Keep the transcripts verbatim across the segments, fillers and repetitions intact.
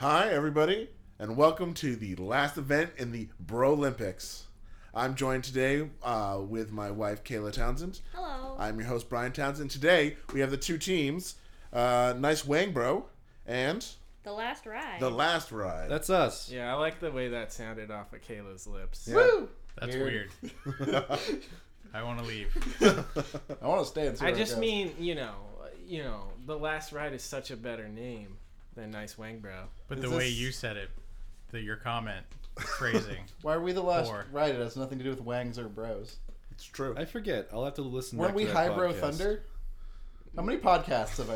Hi, everybody, and welcome to the last event in the Bro Olympics. I'm joined today uh, with my wife, Kayla Townsend. Hello. I'm your host, Brian Townsend. Today, we have the two teams, uh, Nice Wang Bro and The Last Ride. The Last Ride. That's us. Yeah, I like the way that sounded off of Kayla's lips. Yeah. Woo! That's Weird. weird. I want to leave. I want to stay and see I where it just goes. mean, you know, you know, The Last Ride is such a better name than Nice Wang Bro. But Is the way this- you said it, the, your comment, phrasing. Why are we the last Four. ride? It has nothing to do with Wangs or Bros. It's true. I forget. I'll have to listen. Weren't back we to that Highbrow podcast. Thunder? How many podcasts have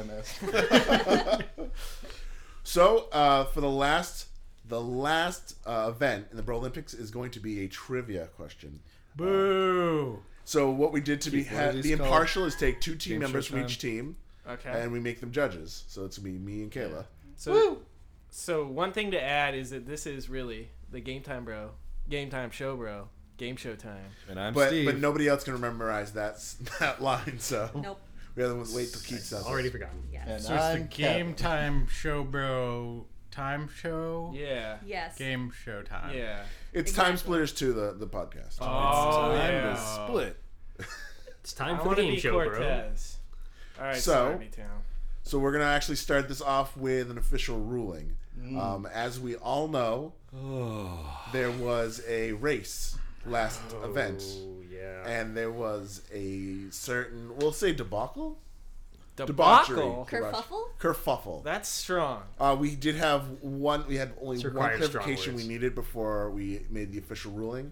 I missed? So, uh, for the last, the last uh, event in the Bro Olympics is going to be a trivia question. Boo! So, what we did to be Keith, what are ha- these the called? impartial is take two team Game members show from time? each team, Okay. and we make them judges. So it's gonna be me and Kayla. So, so one thing to add is that this is really the Game Time Bro, Game Time Show Bro, Game Show Time. And I'm But Steve. but nobody else can memorize that s- that line. So Nope. we have to wait till Keith says it. Already forgotten. Yes. And So it's the I'm Game Kevin. Time Show Bro Time Show? Yeah. Yes. Game Show Time. Yeah. It's Exactly. Time Splitters two, the the podcast. Oh, Time yeah. to split. It's time I for the want to game be show, Cortez. All right, So- sorry, Town. So we're gonna actually start this off with an official ruling. Mm. Um, as we all know, there was a race last event, Oh, yeah. and there was a certain, we'll say debacle, Debacle. Kerfuffle? kerfuffle. That's strong. Uh, we did have one. We had only It's one required strong clarification we words. needed before we made the official ruling.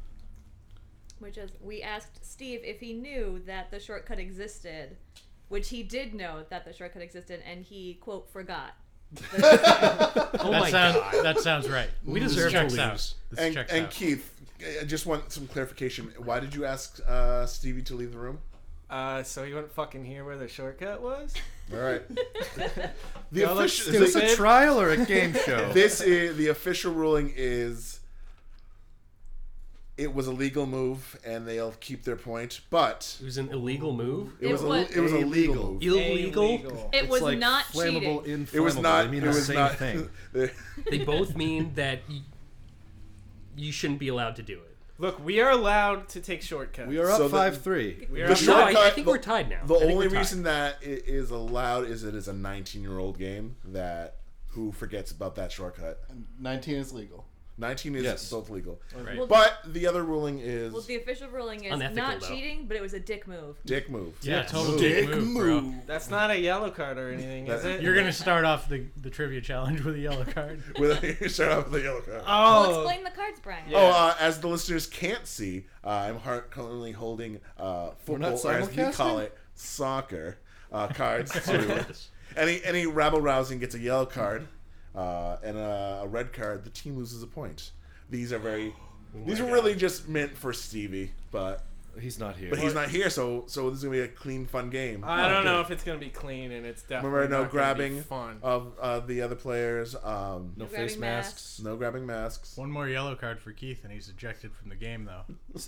Which is, we asked Steve if he knew that the shortcut existed, which he did know that the shortcut existed, and he, quote, forgot. oh That, my sound, god. that sounds right. We This deserve to checks lose. out. This And, checks and out. Keith, I just want some clarification. Why did you ask uh, Stevie to leave the room? Uh, so you wouldn't fucking hear where the shortcut was? All right. The Y'all look official. Is this stupid. a trial or a game show? This is the official ruling is it was a legal move and they'll keep their point, but It was an illegal move. it, It was, was- a, it was a legal Illegal. move. Illegal. Illegal. It It's was like not flammable, cheating. inflammable. It was not. They mean it the was same not. thing. They both mean that y- you shouldn't be allowed to do it. Look, we are allowed to take shortcuts. We are up So the- five three. We the are No, I, I shortcut- think the- we're tied now. The I think only we're tied. reason that it is allowed is it is a nineteen-year-old game that who forgets about that shortcut. nineteen is legal. nineteen is Yes. both legal. Right. Well, But the other ruling is well, the official ruling is Unethical, not though. cheating, but it was a dick move. dick move. Yeah, Yes. total Dick dick move, bro. That's not a yellow card or anything, is it? You're going to start off the, the trivia challenge with a yellow card. With you start off with the yellow card. Well, Oh. explain the cards, Brian. Yeah. Oh, uh, as the listeners can't see, uh, I'm har- currently holding uh, We're not football, or as we simulcasting? call it, soccer uh, cards. To any any rabble rousing gets a yellow card uh, and a, a red card. The team loses a point. These are very. These are really just meant for Stevie, but He's not here. but he's not here, so so this is gonna be a clean, fun game. I don't Okay. know if it's going to be clean, and it's definitely Remember, no not gonna be grabbing fun. of uh, the other players. Um, no Grabbing face masks. masks. no grabbing masks. One more yellow card for Keith, and he's ejected from the game, though.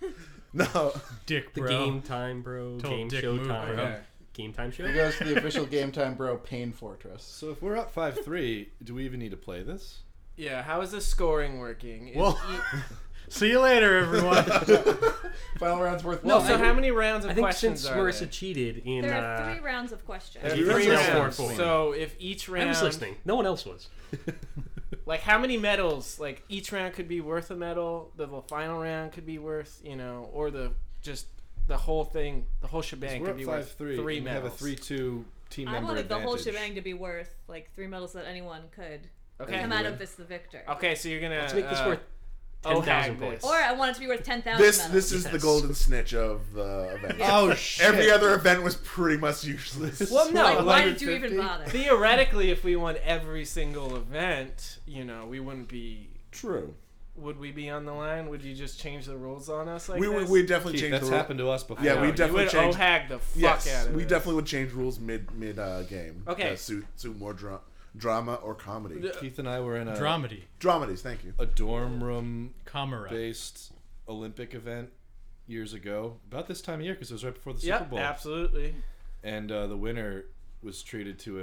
No. Dick, The bro. game time, bro. Total Game dick show move, time. bro. Okay. Game time show. He goes to the official Game Time Bro Pain Fortress. So if we're up five three, do we even need to play this? Yeah, how is the scoring working? Is Well- e- See you later, everyone. Final round's worth No, one. so I- how many rounds of I think questions since are Marissa there? cheated in. There are uh, three rounds of questions. There are You three guys are rounds. four points. So if each round, I was listening. No one else was. like how many medals? Like each round could be worth a medal. The, the final round could be worth, you know, or the just the whole thing, the whole shebang We're could up be five worth three. three We medals. have a three two team I member wanted the advantage. whole shebang to be worth like three medals that anyone could Okay. come out of this the victor. Okay, so you're gonna Let's make this uh, worth ten O H A thousand G points. this. Or I want it to be worth ten thousand This medals. this is the Yes. golden snitch of the event. Oh shit! Every other event was pretty much useless. Well, no, like, why like, did you even bother? theoretically, if we won every single event, you know, we wouldn't be. True. Would we be on the line? Would you just change the rules on us like we this? would we definitely Keith, change that's the rule. happened to us before. Yeah, No, we you definitely would changed- O H A G the fuck Yes, out of we this. definitely would change rules mid mid uh, game. Okay. To suit suit more dra- drama or comedy. Keith and I were in a Dramedy. Dramedies, thank you. a dorm room Camera. based Olympic event years ago, about this time of year, because it was right before the Yep, Super Bowl. absolutely. And uh, the winner was treated to a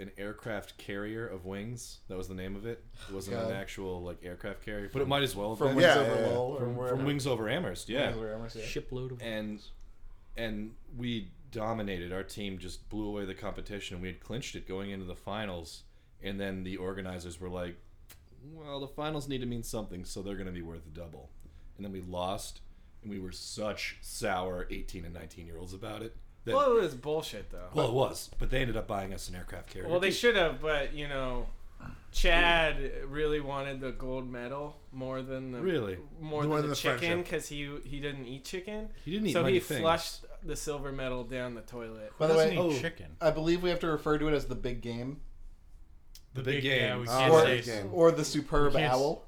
an aircraft carrier of wings. That was the name of it. It wasn't God. an actual like aircraft carrier, but it might as well have From been. Wings Yeah, Over yeah, yeah. Lowell or From, wherever. from Wings Over Amherst, yeah. Wings Over Amherst, yeah. Shipload of And and we dominated. Our team just blew away the competition. We had clinched it going into the finals, and then the organizers were like, "Well, the finals need to mean something, so they're going to be worth double." And then we lost, and we were such sour eighteen and nineteen year olds about it. That, Well, it was bullshit though. well, it was, but they ended up buying us an aircraft carrier. Well, they should have, but you know, Chad really wanted the gold medal more than the Really? more, More than than the the chicken friendship. because he he didn't eat chicken. He didn't eat so many he things. flushed the silver medal down the toilet. By the Doesn't way, eat oh, chicken. I believe we have to refer to it as the big game The big game. Yeah, we Oh, can't or, say big game. or the superb We can't s- owl.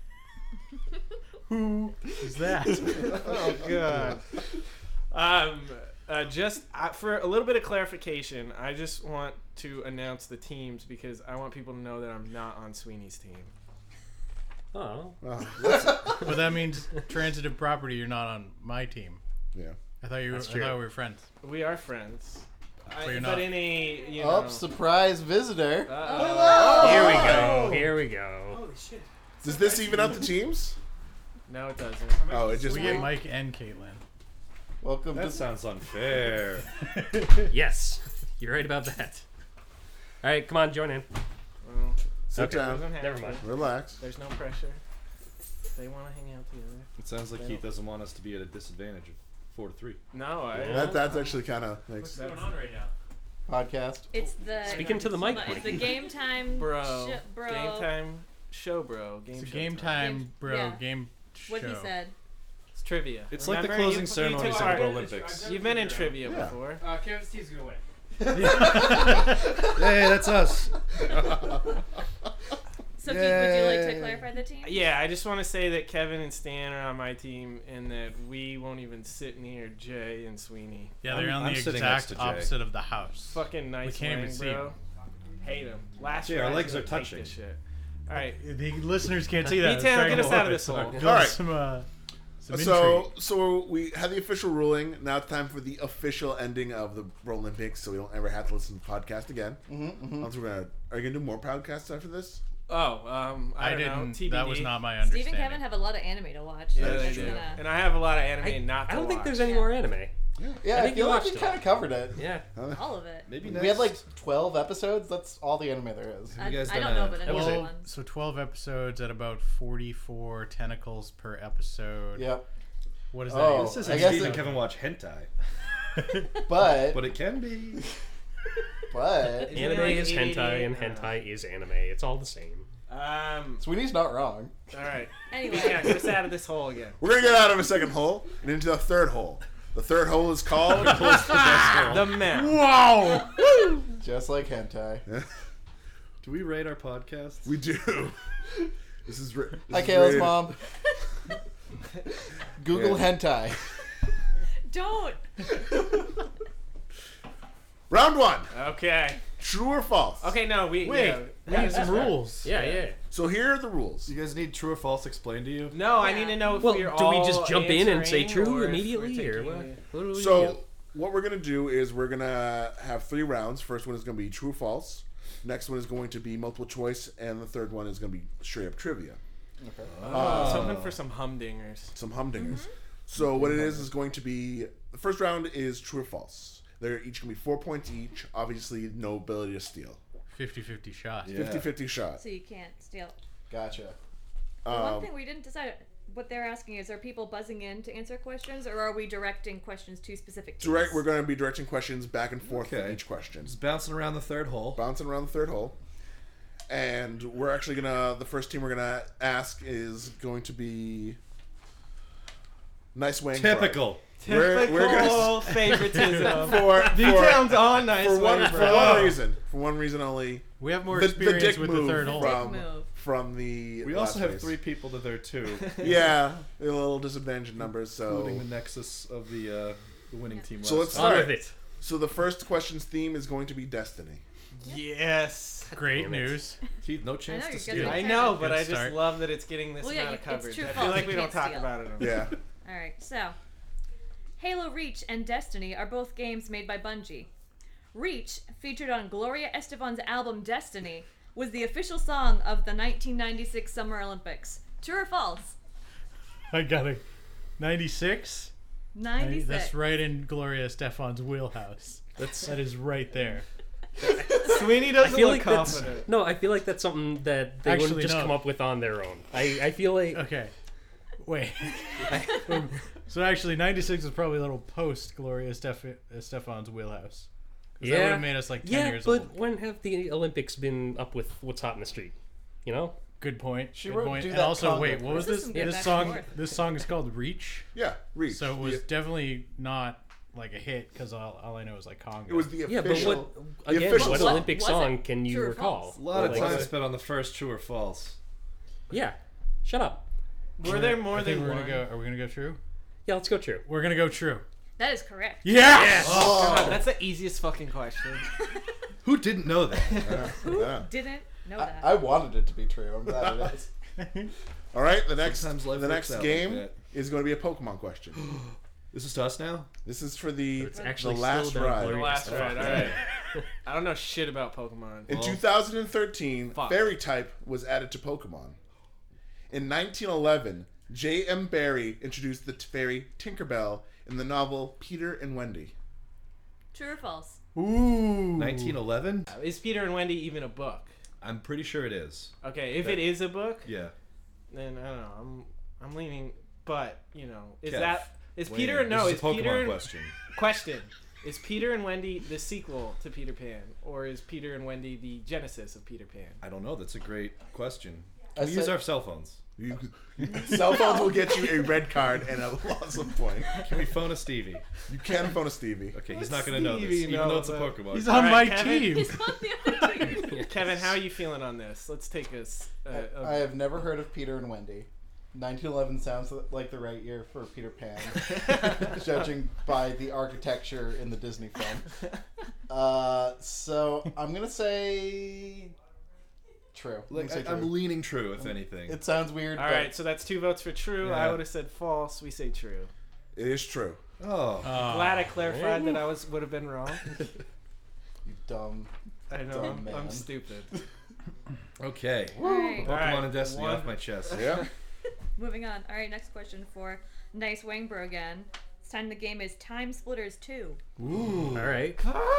who is that? Oh god. Um, uh, just uh, for a little bit of clarification, I just want to announce the teams because I want people to know that I'm not on Sweeney's team. Oh. Oh, But that means transitive property. You're not on my team. yeah. I thought you were. I That's true. thought we were friends. We are friends. I, But you're but not. in a you know. Up, surprise visitor. Uh-oh. Here we go. Here we go. Does this even out the teams? No, it doesn't. Oh, it just We get Mike and Caitlin. Welcome That to sounds unfair. Yes, you're right about that. All right, come on, join in. Well, sit Okay. down, doesn't have Never to. mind. relax. There's no pressure. They want to hang out together. It sounds like They Keith don't- doesn't want us to be at a disadvantage of four to three. No, I. That that's actually kind of makes. That's- right now? podcast. It's the Speaking to the mic, It's the Mike. game time, Bro. sh- bro. Game time show, bro. Game It's a show game time. time, Game- bro. yeah. Game show. What he said. It's trivia. It's like the Remember, closing you- you ceremonies took of part- the Olympics. You've been in trivia Yeah. before. Uh, Kevin Steve's gonna win. Hey, that's us. So, Keith, would you like to Yay. clarify the team? Yeah, I just want to say that Kevin and Stan are on my team, and that we won't even sit near Jay and Sweeney. Yeah, they're I'm- on I'm the sitting next exact to Jay. opposite of the house. Fucking nice can't even wang, see bro. Hate them. Last Yeah, our Friday's legs gonna are take touching. This shit. All right. The listeners can't see that. Detail, It's get us Dragon out of Ball. this hole. Build All right. Some, uh, some So, intrigue. so we had the official ruling. Now it's time for the official ending of the Olympics, so we don't ever have to listen to the podcast again. Mm-hmm, Once we're gonna, are you gonna do more podcasts after this? Oh, um, I, I don't didn't. know. T B D. That was not my Steve understanding. and Kevin have a lot of anime to watch. Yeah, so they that's do. gonna- And I have a lot of anime I, not to I don't think watch. there's any Yeah. more anime. Yeah, I I, think feel you like watched we it. kind of covered it. Yeah. Huh? All of it. Maybe We next. had like twelve episodes. That's all the anime there is. I, you guys I done don't know, a- but that any was other it. ones. So twelve episodes at about forty-four tentacles per episode. Yep. What is that? Oh, even? This I isn't guess Steve it- and Kevin watch hentai, But but it can be. but Isn't it Anime like is hentai eighty-eight? and hentai is anime. It's all the same. Um. Sweeney's not wrong. All right. Anyway. Yeah, get us out of this hole again. We're gonna get out of a second hole and into the third hole. The third hole is called. The map. Wow! Just like hentai. Do we rate our podcasts? We do. This is. Ra- this Hi, is Kayla's rated- mom. Google Yeah. hentai. Don't. Round one. Okay. True or false? Okay. No, we Wait, yeah, we yeah, need some that's fair. rules. Yeah, yeah. So here are the rules. You guys need true or false explained to you? No, I Yeah. need to know if Well, we're do we all just jump in and say answering true or if immediately, we're or taking what? it- What do we do? So what we're gonna do is we're gonna have three rounds. First one is gonna be true or false. Next one is going to be multiple choice, and the third one is gonna be straight up trivia. Oh, something for some humdingers. Some humdingers. So what it is is going to be the first round is true or false. They're each gonna be four points each. Obviously, no ability to steal. fifty-fifty shot. Yeah. fifty-fifty shot. So you can't steal. Gotcha. The one Um, thing we didn't decide what they're asking is: are people buzzing in to answer questions, or are we directing questions to specific teams? direct. We're going to be directing questions back and forth for Okay. each question, Just bouncing around the third hole. bouncing around the third hole. And we're actually gonna. The first team we're gonna ask is going to be Nice Wang. Bro. Typical. We're, Typical we're gonna favoritism. for These for, sounds all nice. for one Wang, for bro. one reason. For one reason only. We have more The, the experience dick with move the third hole. from Dick move. from the. We last also have race. three people to there too, Yeah, a little disadvantage in numbers. So including the nexus of the uh, the winning team. So let's last On start. with it. so the first question's theme is going to be Destiny. Yes. Great Damn it. news. time. Keith, no chance I know, to you're steal. good. I know, but Good I just start. love that it's getting this Well, yeah, amount you- of coverage. it's true I false. feel like You we don't can't talk steal. about it enough. Yeah. All right, so Halo Reach and Destiny are both games made by Bungie. Reach, featured on Gloria Estefan's album Destiny, was the official song of the nineteen ninety-six Summer Olympics. True or false? I got it. ninety-six? ninety-six. That's right in Gloria Stefan's wheelhouse. That's That is right there. Sweeney I doesn't feel look like that's confident. no. I feel like that's something that they Actually, wouldn't just no. come up with on their own. I, I feel like Okay. Wait. So actually, ninety-six is probably a little post Gloria Stef- Stefan's wheelhouse. 'Cause that would yeah, have made us like ten yeah. years But old. when have the Olympics been up with what's hot in the street? You know. Good point. She Good wrote point. Do And That also, Congo wait, what was This this? is some good This back and song. forth. This song is called Reach. Yeah, Reach. So it was The- definitely not like a hit because all, all I know is like Congo. it was the Yeah, but official. what the again? official What song. Olympic Was it song can you true or recall? false? A lot of Like, time spent on the first true or false. Yeah. Shut up. Were there more I think than we're one? gonna go. Are we gonna go true? Yeah, let's go true. We're gonna go true. That is correct. Yes. God, that's the easiest fucking question. Who didn't know that? Who Yeah. didn't know I, that? I wanted it to be true. I'm glad it is. All right, the next Sometimes life the works next out like game that. is going to be a Pokemon question. This is to us now? This is for the It's the actually last still about ride. The Gloria last Estefan. ride, alright. I don't know shit about Pokemon. In Well- two thousand thirteen, Fuck. Fairy type was added to Pokemon. In nineteen eleven, J M. Barrie introduced the t- fairy Tinkerbell in the novel Peter and Wendy. True or false? Ooh. nineteen eleven? Is Peter and Wendy even a book? I'm pretty sure it is. Okay, if it is a book, Yeah. then I don't know. I'm I'm leaning, but you know, is Kev, that is Weigh Peter? in. No, This is is a Pokemon Peter? question. Question: Is Peter and Wendy the sequel to Peter Pan, or is Peter and Wendy the genesis of Peter Pan? I don't know. That's a great question. I Can we use said- our cell phones? You, cell phones will get you a red card and a loss of point. Can we phone a Stevie? You can phone a Stevie. Okay, he's not going to know this, Stevie even though know it's a that? Pokemon. He's on Alright, my Kevin. team. He's on the other team. Kevin, how are you feeling on this? Let's take us. Uh, I, uh, I have never heard of Peter and Wendy. nineteen eleven sounds like the right year for Peter Pan, judging by the architecture in the Disney film. Uh, so I'm gonna say true. I'm Like, gonna say I, I'm true. leaning true, if anything. It sounds weird. all but right, so that's two votes for true. I Yeah. would have said false. We say true. It is true. oh. Oh, Glad I clarified that I was would have been wrong. you dumb. I know Dumb I'm, I'm man. stupid. Okay. Alright, Pokemon Alright, and Destiny one- off my chest. Yeah. moving on. All right, next question for Nice Wangbro again. This time the game is Time Splitters two. All right.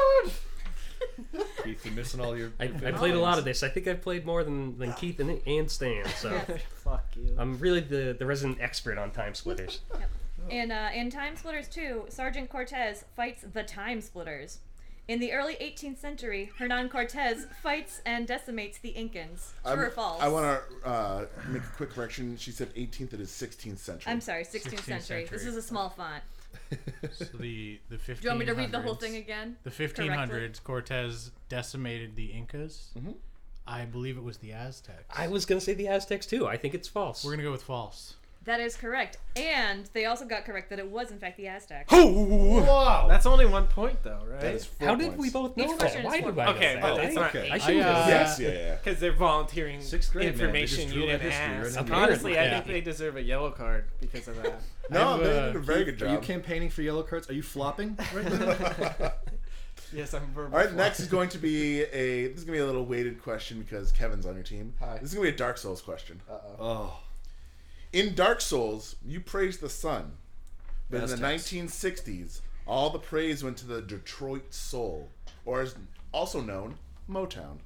Keith, you're missing all your. I, your I favorite played a lot things. of this. I think I've played more than, than Keith and, and Stan. So Fuck you. I'm really the, the resident expert on time splitters. And uh, in Time Splitters two, Sergeant Cortez fights the Time Splitters. In the early eighteenth century, Hernan Cortez fights and decimates the Incans. True I'm- or false? I want to uh, make a quick correction. She said eighteenth. It is sixteenth century. I'm sorry, sixteenth, sixteenth century. This century. is a small font. So the the fifteen. Do you want me to read the whole thing again? The fifteen hundreds, Cortez decimated the Incas. Mhm. I believe it was the Aztecs. I was gonna say the Aztecs too. I think it's false. We're gonna go with false. That is correct. And they also got correct that it was, in fact, the Aztecs. Wow. That's only one point though, right? That is four How did points. we both Each know that? question is Why four do I points. know Okay, that? but it's not Okay. I eight. should I, uh, know. Yes, yeah, yeah. Because they're volunteering Sixth grade, man. They information just you drew that didn't history right ask. in the Honestly, I Yeah. think they deserve a yellow card because of that. No, I've, they uh, did a very good Are you job. campaigning for yellow cards? Are you flopping right now? Yes, I'm verbal. All right, next is going to be a. This is gonna be a little weighted question because Kevin's on your team. Hi. This is gonna be a Dark Souls question. Uh oh. oh. In Dark Souls, you praise the sun, but in Aztecs. the nineteen sixties, all the praise went to the Detroit Soul, or as also known, Motown.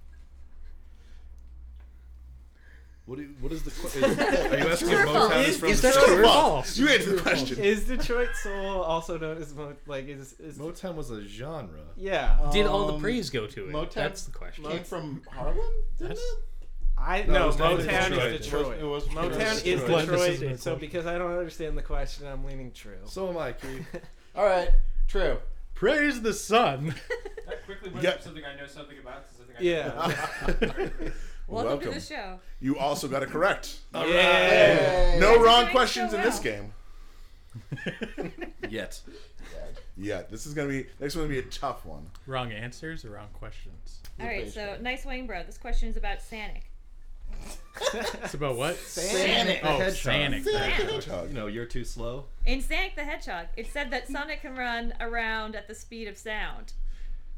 What, do you, what is the question? Are you asking if True or false? Motown is Is- from is the that South? true or Well, false? You answer the question. Is Detroit Soul also known as Mo- like is is Motown was a genre. yeah? Did all the Um, praise go to it? Motown That's the question. Came from Harlem? Didn't That's- it? I No, no, it was not Motown Detroit. is Detroit. It was- it was Motown Detroit. is Detroit. This Detroit. isn't a So question. because I don't understand the question, I'm leaning true. So am I, Keith. All right. True. Praise the sun. That quickly went Yeah. from something I know something about to something I Yeah. Welcome, Welcome. to the show. You also got it correct. Yeah. Hey. No You're wrong doing questions so in this well. game. Yet. Yeah, this is gonna be next one. Gonna be a tough one. Wrong answers or wrong questions? All right, so baseball. Nice Wangbro. This question is about Sanic. It's about what? Sonic the Oh, Hedgehog. Sanic. Sanic. You know, you're too slow. In Sonic the Hedgehog, it said that Sonic can run around at the speed of sound.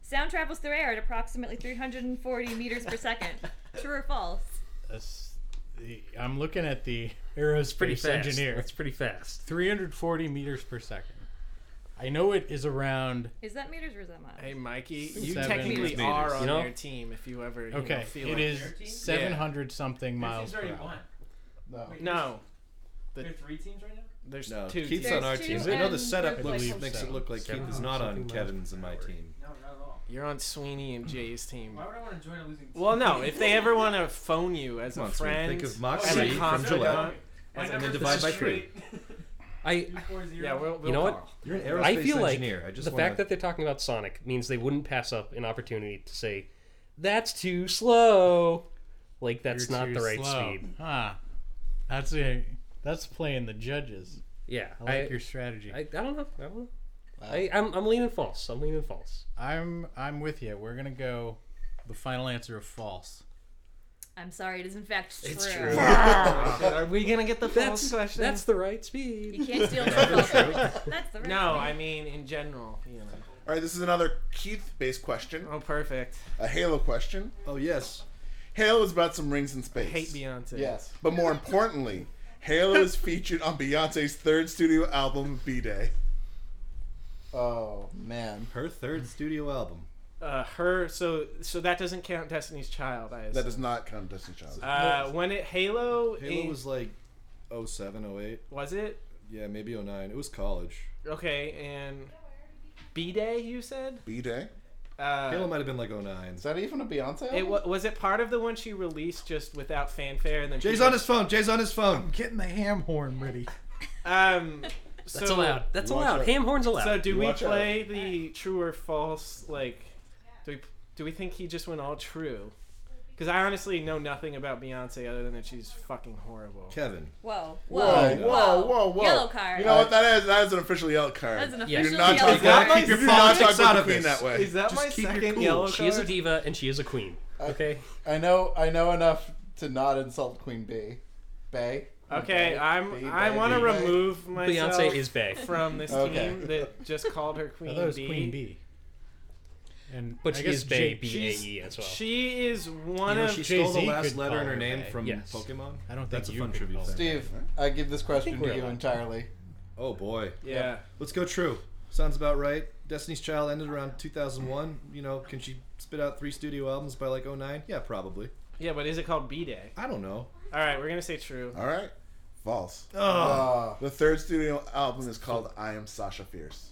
Sound travels through air at approximately three hundred forty meters per second. True or false? That's, I'm looking at the It's pretty aerospace fast. engineer. It's pretty fast. three hundred forty meters per second. I know it is around. Is that meters or is that miles? Hey, Mikey, you Seven technically meters. are on You know? their team if you ever you Okay, know, feel it like is Their team? seven hundred something miles per already hour. won. No. No, There are three teams right now? there's No, two. Keith's teams. on our There's team. two I know the and setup there's looks, like makes it seven. look like Seven Keith is not on something miles. Kevin's and my team. No, not at all. You're on Sweeney and Jay's team. Why would I want to join a losing team? Well, no, if they ever want to phone you as Come a on, Sweeney, friend, think of as Moxley a from confidant, Gillette. My as a- And then number's divide by straight. three. I three four zero. yeah, we'll, we'll You know what? call. You're an aerospace I feel like engineer. I just the wanna... fact that they're talking about Sonic means they wouldn't pass up an opportunity to say, "That's too slow." Like that's You're not too the right slow. speed. Huh. That's a that's playing the judges. Yeah, I like I, your strategy. I, I don't know. I don't know. Wow. I, I'm, I'm leaning false. I'm leaning false. I'm I'm with you. We're gonna go the final answer of false. I'm sorry, it is in fact true. It's true. Are we gonna get the false That's question? that's the right speed. You can't steal true false. That's the right no, speed. I mean in general. You know. All right, this is another Keith-based question, Oh, perfect. a Halo question. Oh yes. Halo is about some rings in I space. hate Beyonce. Yes. But more importantly, Halo is featured on Beyonce's third studio album, B-Day. Oh man. Her third studio album. Uh, her. So so that doesn't count Destiny's Child. I assume. That does not count Destiny's Child. Uh, when it Halo. Halo in- was like oh seven, oh eight. Was it? Yeah, maybe oh nine. It was college. Okay, and B Day, you said? B-Day? Uh, Halo might have been like oh nine. Is that even a Beyonce? it album? wa- was it part of the one she released just without fanfare and then Jay's people- on his phone. Jay's on his phone. Getting the ham horn ready. Um, That's so, allowed. That's Watch allowed. out. Ham horns allowed. So do we Watch out. play the true or false? Like, do we do we think he just went all true? Because I honestly know nothing about Beyonce other than that she's fucking horrible. Kevin. Whoa, Whoa, whoa, whoa, whoa, whoa. Yellow card. You know what that is? That is an official yellow card. That's an Yeah. official You're not yellow talking that card. my- You do your not politics talk out about of the queen this. that way. Is that Just my keep your second cool. yellow she is a card? diva and she is a queen. Okay. I know. I know enough to not insult Queen Bee. Bay. Okay, Bay? I'm. Bee, I Bay, want to Bee, Bay? remove myself Beyonce is bae. from this Okay. team that just called her I Queen thought it was Bee. Queen Bee. And But I she guess is bae, J- B A She's- E as well. She is one You know, of. she stole the Jay-Z last could letter call in her her name bae. from Yes. Pokemon. I don't think That's a you fun could trivia call fact. Steve, I give this question we're to you allowed. entirely. Oh boy. yeah. Let's go true. Sounds about right. Destiny's Child ended around two thousand one. You know, can she spit out three studio albums by like oh nine? Yeah, probably. Yeah, but is it called B Day? I don't know. All right, we're gonna say true. All right. False. Oh. Uh, The third studio album is called I Am Sasha Fierce.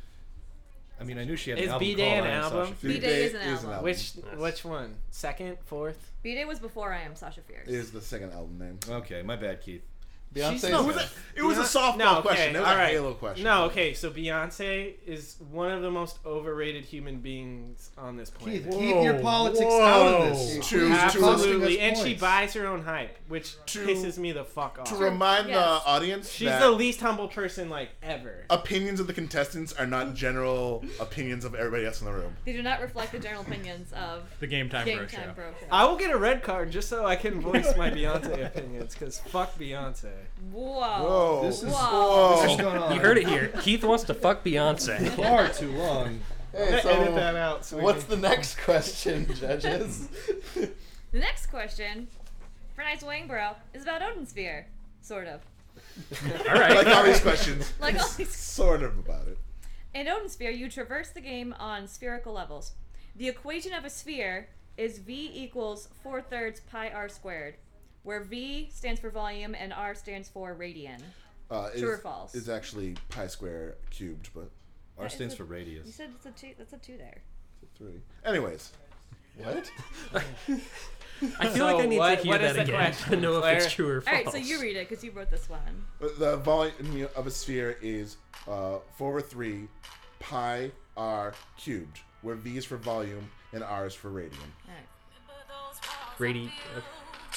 I mean, I knew she had Is an album B-Day called an I Am album? Sasha Fierce. B-Day is an album. Which which one? Second, fourth? B-Day was before I Am Sasha Fierce. Is the second album name. Okay, my bad, Keith. Beyonce's She's not- It was a, it was a Beyonce- softball no, okay, question. It was all a right. Halo question. No, okay, so Beyonce is one of the most overrated human beings on this planet. Keith, keep your politics out of this. To, to, Absolutely, us and she points. buys her own hype, which To- pisses me the fuck off. to remind Yes. the audience She's that the least humble person like ever. opinions of the contestants are not general opinions of everybody else in the room. They do not reflect the general opinions of The Game Time Game Bro Time Show. Bro Show. I will get a red card just so I can voice my Beyonce opinions, because fuck Beyonce. Whoa. Whoa. This is- Whoa. This is going on You heard it here. Keith wants to fuck Beyonce. far too long. Hey, so Edit that out. So we what's can- the next question, judges? The next question for Nice Wangbro is about Odin Sphere. Sort of. All right. Like all these questions, Like all these. sort of about it. In Odin Sphere, you traverse the game on spherical levels. The equation of a sphere is V equals four thirds pi r squared, where V stands for volume and R stands for radian. Uh, True or is- false? Is actually pi square cubed, but R That stands is a- for You radius. said it's a two. That's a two there. it's a three. Anyways, What? I feel So like I need what- to hear what is that the again question, to know if Claire? it's true or All false. right, so you read it because you wrote this one. the volume of a sphere is uh, four over three pi r cubed, where V is for volume and R is for radian. All right. Radi- okay.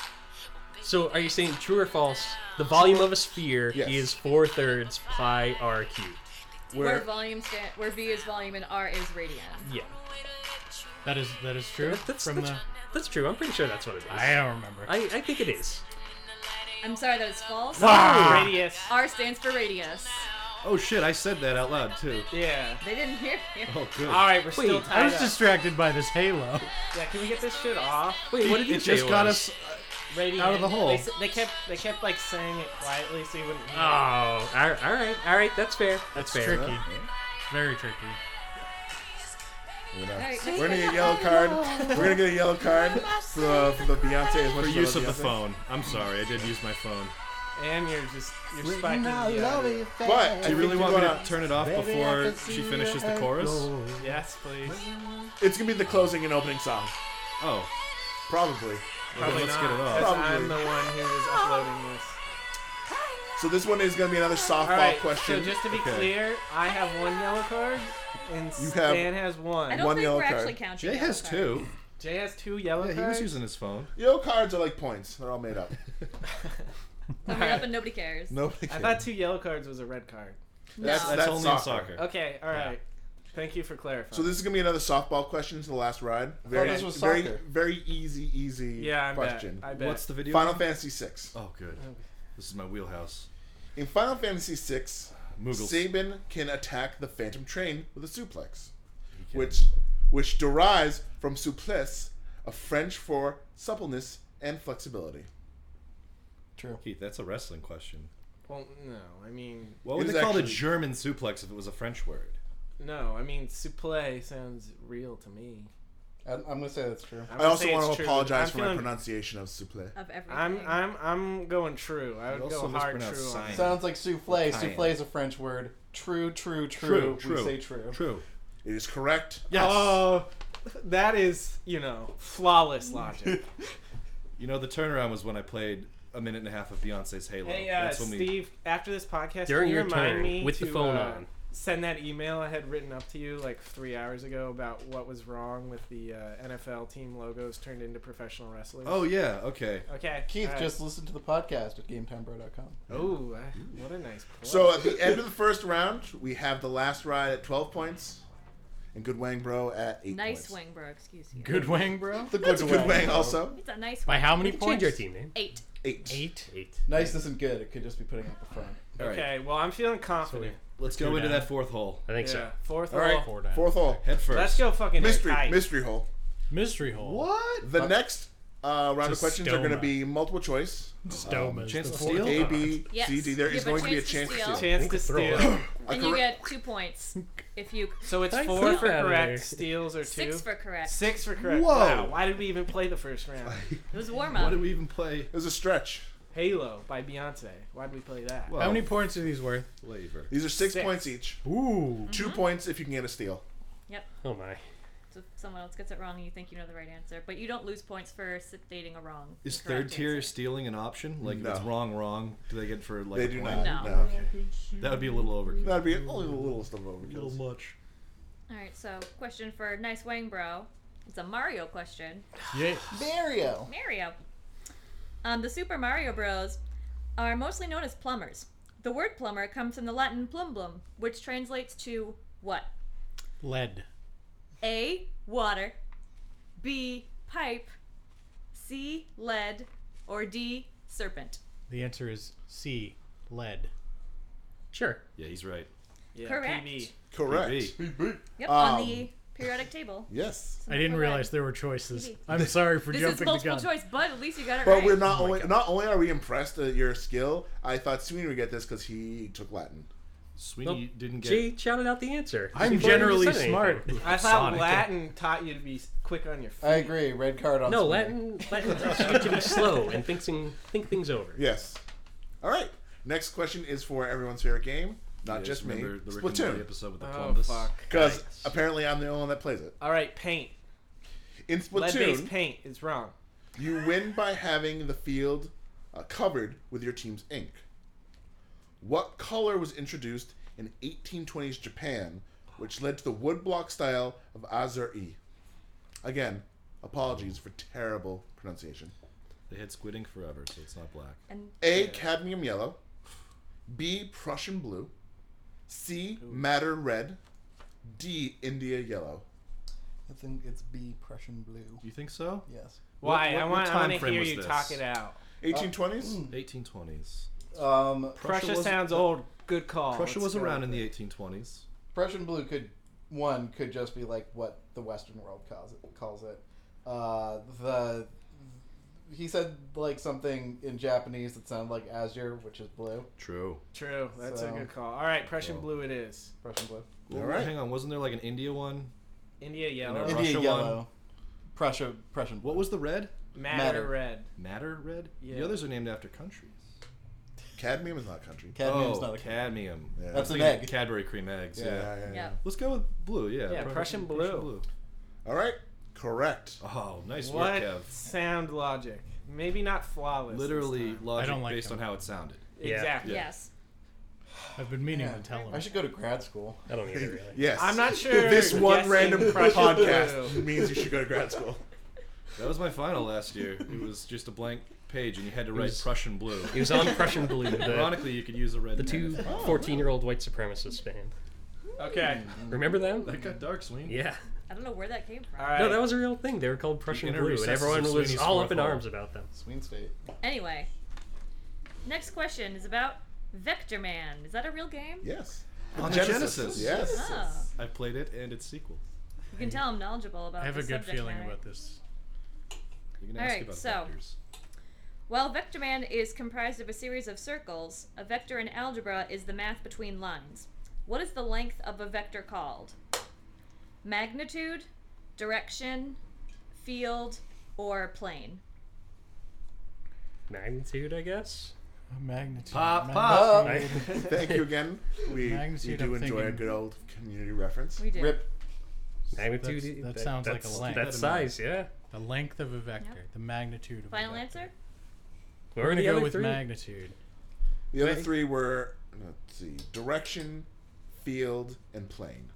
So are you saying true or false? The volume of a sphere Yes. is four thirds pi r cubed. Where, Where volume stand, where V is volume and R is radian. Yeah, That is that is true. that's from that's, the. that's true. I'm pretty sure that's what it is. I don't remember. I, I think it is. I'm sorry that it's false. Radius. R stands for radius. Oh shit! I said that out loud too. Yeah. They didn't hear you. Oh good. All right, we're still Wait, tied I was up. distracted by this halo. Yeah, can we get this shit off? Wait, what did you It say just it got was? us. Radiant. Out of the hole. They, s- they kept they kept like saying it quietly so you wouldn't hear. Oh, all right, all right, all right. That's fair. That's It's fair. tricky. Very tricky. You know. Alright, We're gonna get a yellow card. We're gonna get a yellow card for the, for the Beyonce as much For as use I of love the Beyonce. phone. I'm sorry, I did use my phone. And you're just you're spiking the audio. But I Do you think really you want me wanna- to turn it off before she finishes the chorus? Yes, please. It's gonna be the closing and opening song. Oh, Probably. Probably let's not. get it off. 'cause Probably. I'm the one who is uploading this. So this one is gonna be another softball All right. question. So just to be Okay. clear, I have one yellow card, and You have- Stan has one. I don't One think yellow we're card. actually counting. Jay yellow has cards. two. Jay has two yellow Yeah, he cards. was using his phone. Yellow cards are like points. They're all made up. They're made up and nobody cares. Nobody I cares. thought two yellow cards was a red card. That's, No. That's that's only soccer. in soccer. Okay, all right. Thank you for clarifying. So this is gonna be another softball question to the last ride. Very, this was very, soccer. very easy, easy yeah, I question. bet. I bet. What's the video? Final game? Fantasy six. Oh, good. This is my wheelhouse. In Final Fantasy six, Moogles. Sabin can attack the Phantom Train with a suplex, can. which which derives from souplesse, a French for suppleness and flexibility. True. Keith, that's a wrestling question. Well, no. I mean, What It would is they call a actually- German suplex if it was a French word? no. I mean, souple sounds real to me. I'm, I'm gonna say that's true. I'm I gonna also say want it's to true. apologize I'm for my feeling- pronunciation of souple. Of everything. I'm I'm I'm going true. I You would also go hard mispronounced true. On sign. that. Sounds like souffle. Cayenne. Souffle is a French word. True, true, True, true. true. We say true. True. It is correct. Yes. Oh, that is you know flawless logic. You know, the turnaround was when I played a minute and a half of Beyonce's Halo. Hey, uh, That's when we. Steve. After this podcast, During can you your remind turn, me with to, the phone uh, on. send that email I had written up to you like three hours ago about what was wrong with the uh, N F L team logos turned into professional wrestlers. Oh yeah. Okay. okay. Keith, all right. just listen to the podcast at game time bro dot com. Oh, uh, what a nice. Plug. So at the end of the first round, we have the last ride at twelve points, and Good Wang Bro at eight nice points. swing, bro. Excuse you. Good wing, bro. The That's a good Good way. Wang also. It's a nice By one. how We many can points? change our team name. Eight. Eight. Eight. Eight. Nice isn't good. It could just be putting up the front. All right. Okay. Well, I'm feeling confident. Let's Two go into down. that fourth hole. I think yeah. so. Fourth All right. hole. Four down. Fourth hole. Head first. Let's go fucking Mystery. tight. Mystery hole. Mystery hole. What? The Fuck. next uh, round of It's a questions are going to stoma. be multiple choice. Stoma. is chance the to fourth steal? A, one. B, Yes. C, D. There You is have a going to be a chance to chance to steal. steal. Chance to Throw steal. it. A And you correct- get two points if you. So it's I four clip for out of there. correct, steals or two. Six for correct. Six for correct. Whoa. Wow. Why did we even play the first round? It was warm What up. did we even play? It was a stretch. Halo by Beyonce. Why did we play that? Well, How many points are these worth? flavor? These are six, Six. points each. Ooh. Two points if you can get a steal. Oh my. So if someone else gets it wrong and you think you know the right answer, but you don't lose points for stating a wrong. Is incorrect third tier answer. stealing an option? Like if it's No. wrong, wrong. Do they get for like They a do point? not. No. No. That would be a little overkill. That'd be only the littlest of overkills. much. All right. So question for Nice Wang Bro. It's a Mario question. Yeah. Mario. Mario. Um, the Super Mario Bros. Are mostly known as plumbers. The word plumber comes from the Latin plum blum, which translates to what? Lead. A. Water. B. Pipe. C. Lead. Or D. Serpent. The answer is C. Lead. Sure. Yeah, he's right. Yeah, Correct. P B. Correct. P B. Yep, Um, on the periodic table. Yes. I didn't For realize lead. there were choices. P B. I'm sorry for This is jumping the multiple gun. choice, but at least you got it But right. we're not Oh my only God. not only are we impressed at your skill. I thought Sweeney would get this because he took Latin. Sweeney Well, didn't get. Jay shouted out the answer. I'm Before you generally said anything. smart. I thought Sonic. Latin taught you to be quick on your feet. I agree. Red card on. No, Sweeney. Latin. Latin teaches you to be slow and think, thing- think things over. Yes. All right. Next question is for everyone's favorite game, not You just guys me. remember the Rick and Morty Splatoon. episode with the Oh, Columbus? fuck. Because apparently I'm the only one that plays it. All right, paint. In Lead-based Splatoon, paint is wrong. you win by having the field uh, covered with your team's ink. What color was introduced in eighteen twenties Japan, which led to the woodblock style of Azur-e? Again, apologies for terrible pronunciation. They had squid ink forever, so it's not black. And A. Cadmium yellow. B. Prussian blue. C. Madder red. D. India yellow. I think it's B. Prussian blue. You think so? Yes. Why? what- I what want, I time want to frame hear was you this? talk it out. eighteen twenties? eighteen twenties. Um, Prussia wasn't- sounds old. Good call. Prussia Let's was go around with in the it. eighteen twenties. Prussian blue could one could just be like what the Western world calls it. Calls it. Uh, the he said like something in Japanese that sounded like azure, which is blue. True. True. That's So- a good call. All right, Prussian Well. blue it is. Prussian blue. Well, All right. Hang on, wasn't there like an India one? India yellow. know, India Russia yellow. won. Prussia Prussian. What was the red? Matter, Matter. red. Matter red? Yeah. The others are named after countries. Cadmium is not country. Cadmium's oh, not a cadmium. Yeah. That's I an was thinking egg. Cadbury cream eggs. Yeah. Yeah. Yeah, yeah, yeah. Yeah. Let's go with blue. Yeah. Yeah, Prussian- Prussian blue. All right, correct. Oh, nice What work, Kev. sound logic? Maybe not flawless. this Literally time. logic I don't like based them. on how it sounded. Yeah. Exactly. Yes. I've been meaning Yeah. to tell him. I should go to grad school. I don't either really. Yes. I'm not sure. This one guessing random Prussian podcast blue. means you should go to grad school. That was my final last year. It was just a blank page, and you had to write was- Prussian blue. He was on Prussian blue. The, Ironically, you could use a red. the pen. two fourteen-year-old white supremacist band. Okay. Remember them? That got dark, Sweeney. Yeah. I don't know where that came from. All right. No, that was a real thing. They were called Prussian inner blue, and recesses everyone of was Sweeney's all up in fourth arms hall. about them. Sween State. Anyway, next question is about Vector Man. Is that a real game? Yes. On the Genesis. Yes. Oh. I played it and its sequel. You can tell I'm knowledgeable about I have the a good subject feeling matter. about this. You can All ask right, about so- vectors. While Vector Man is comprised of a series of circles, a vector in algebra is the math between lines. What is the length of a vector called? Magnitude, direction, field, or plane? Magnitude, I guess. Magnitude. Pop, pop. magnitude. Thank you again. We, we Magnitude, do I'm enjoy a thinking- good old community reference. We do. Rip. Magnitude. That's- that sounds like a that's- length. That size, yeah. The length of a vector. Yep. The magnitude of Final a vector. answer? What We're were gonna the go other with three? magnitude. The other Right. three were, let's see, direction, field, and plane.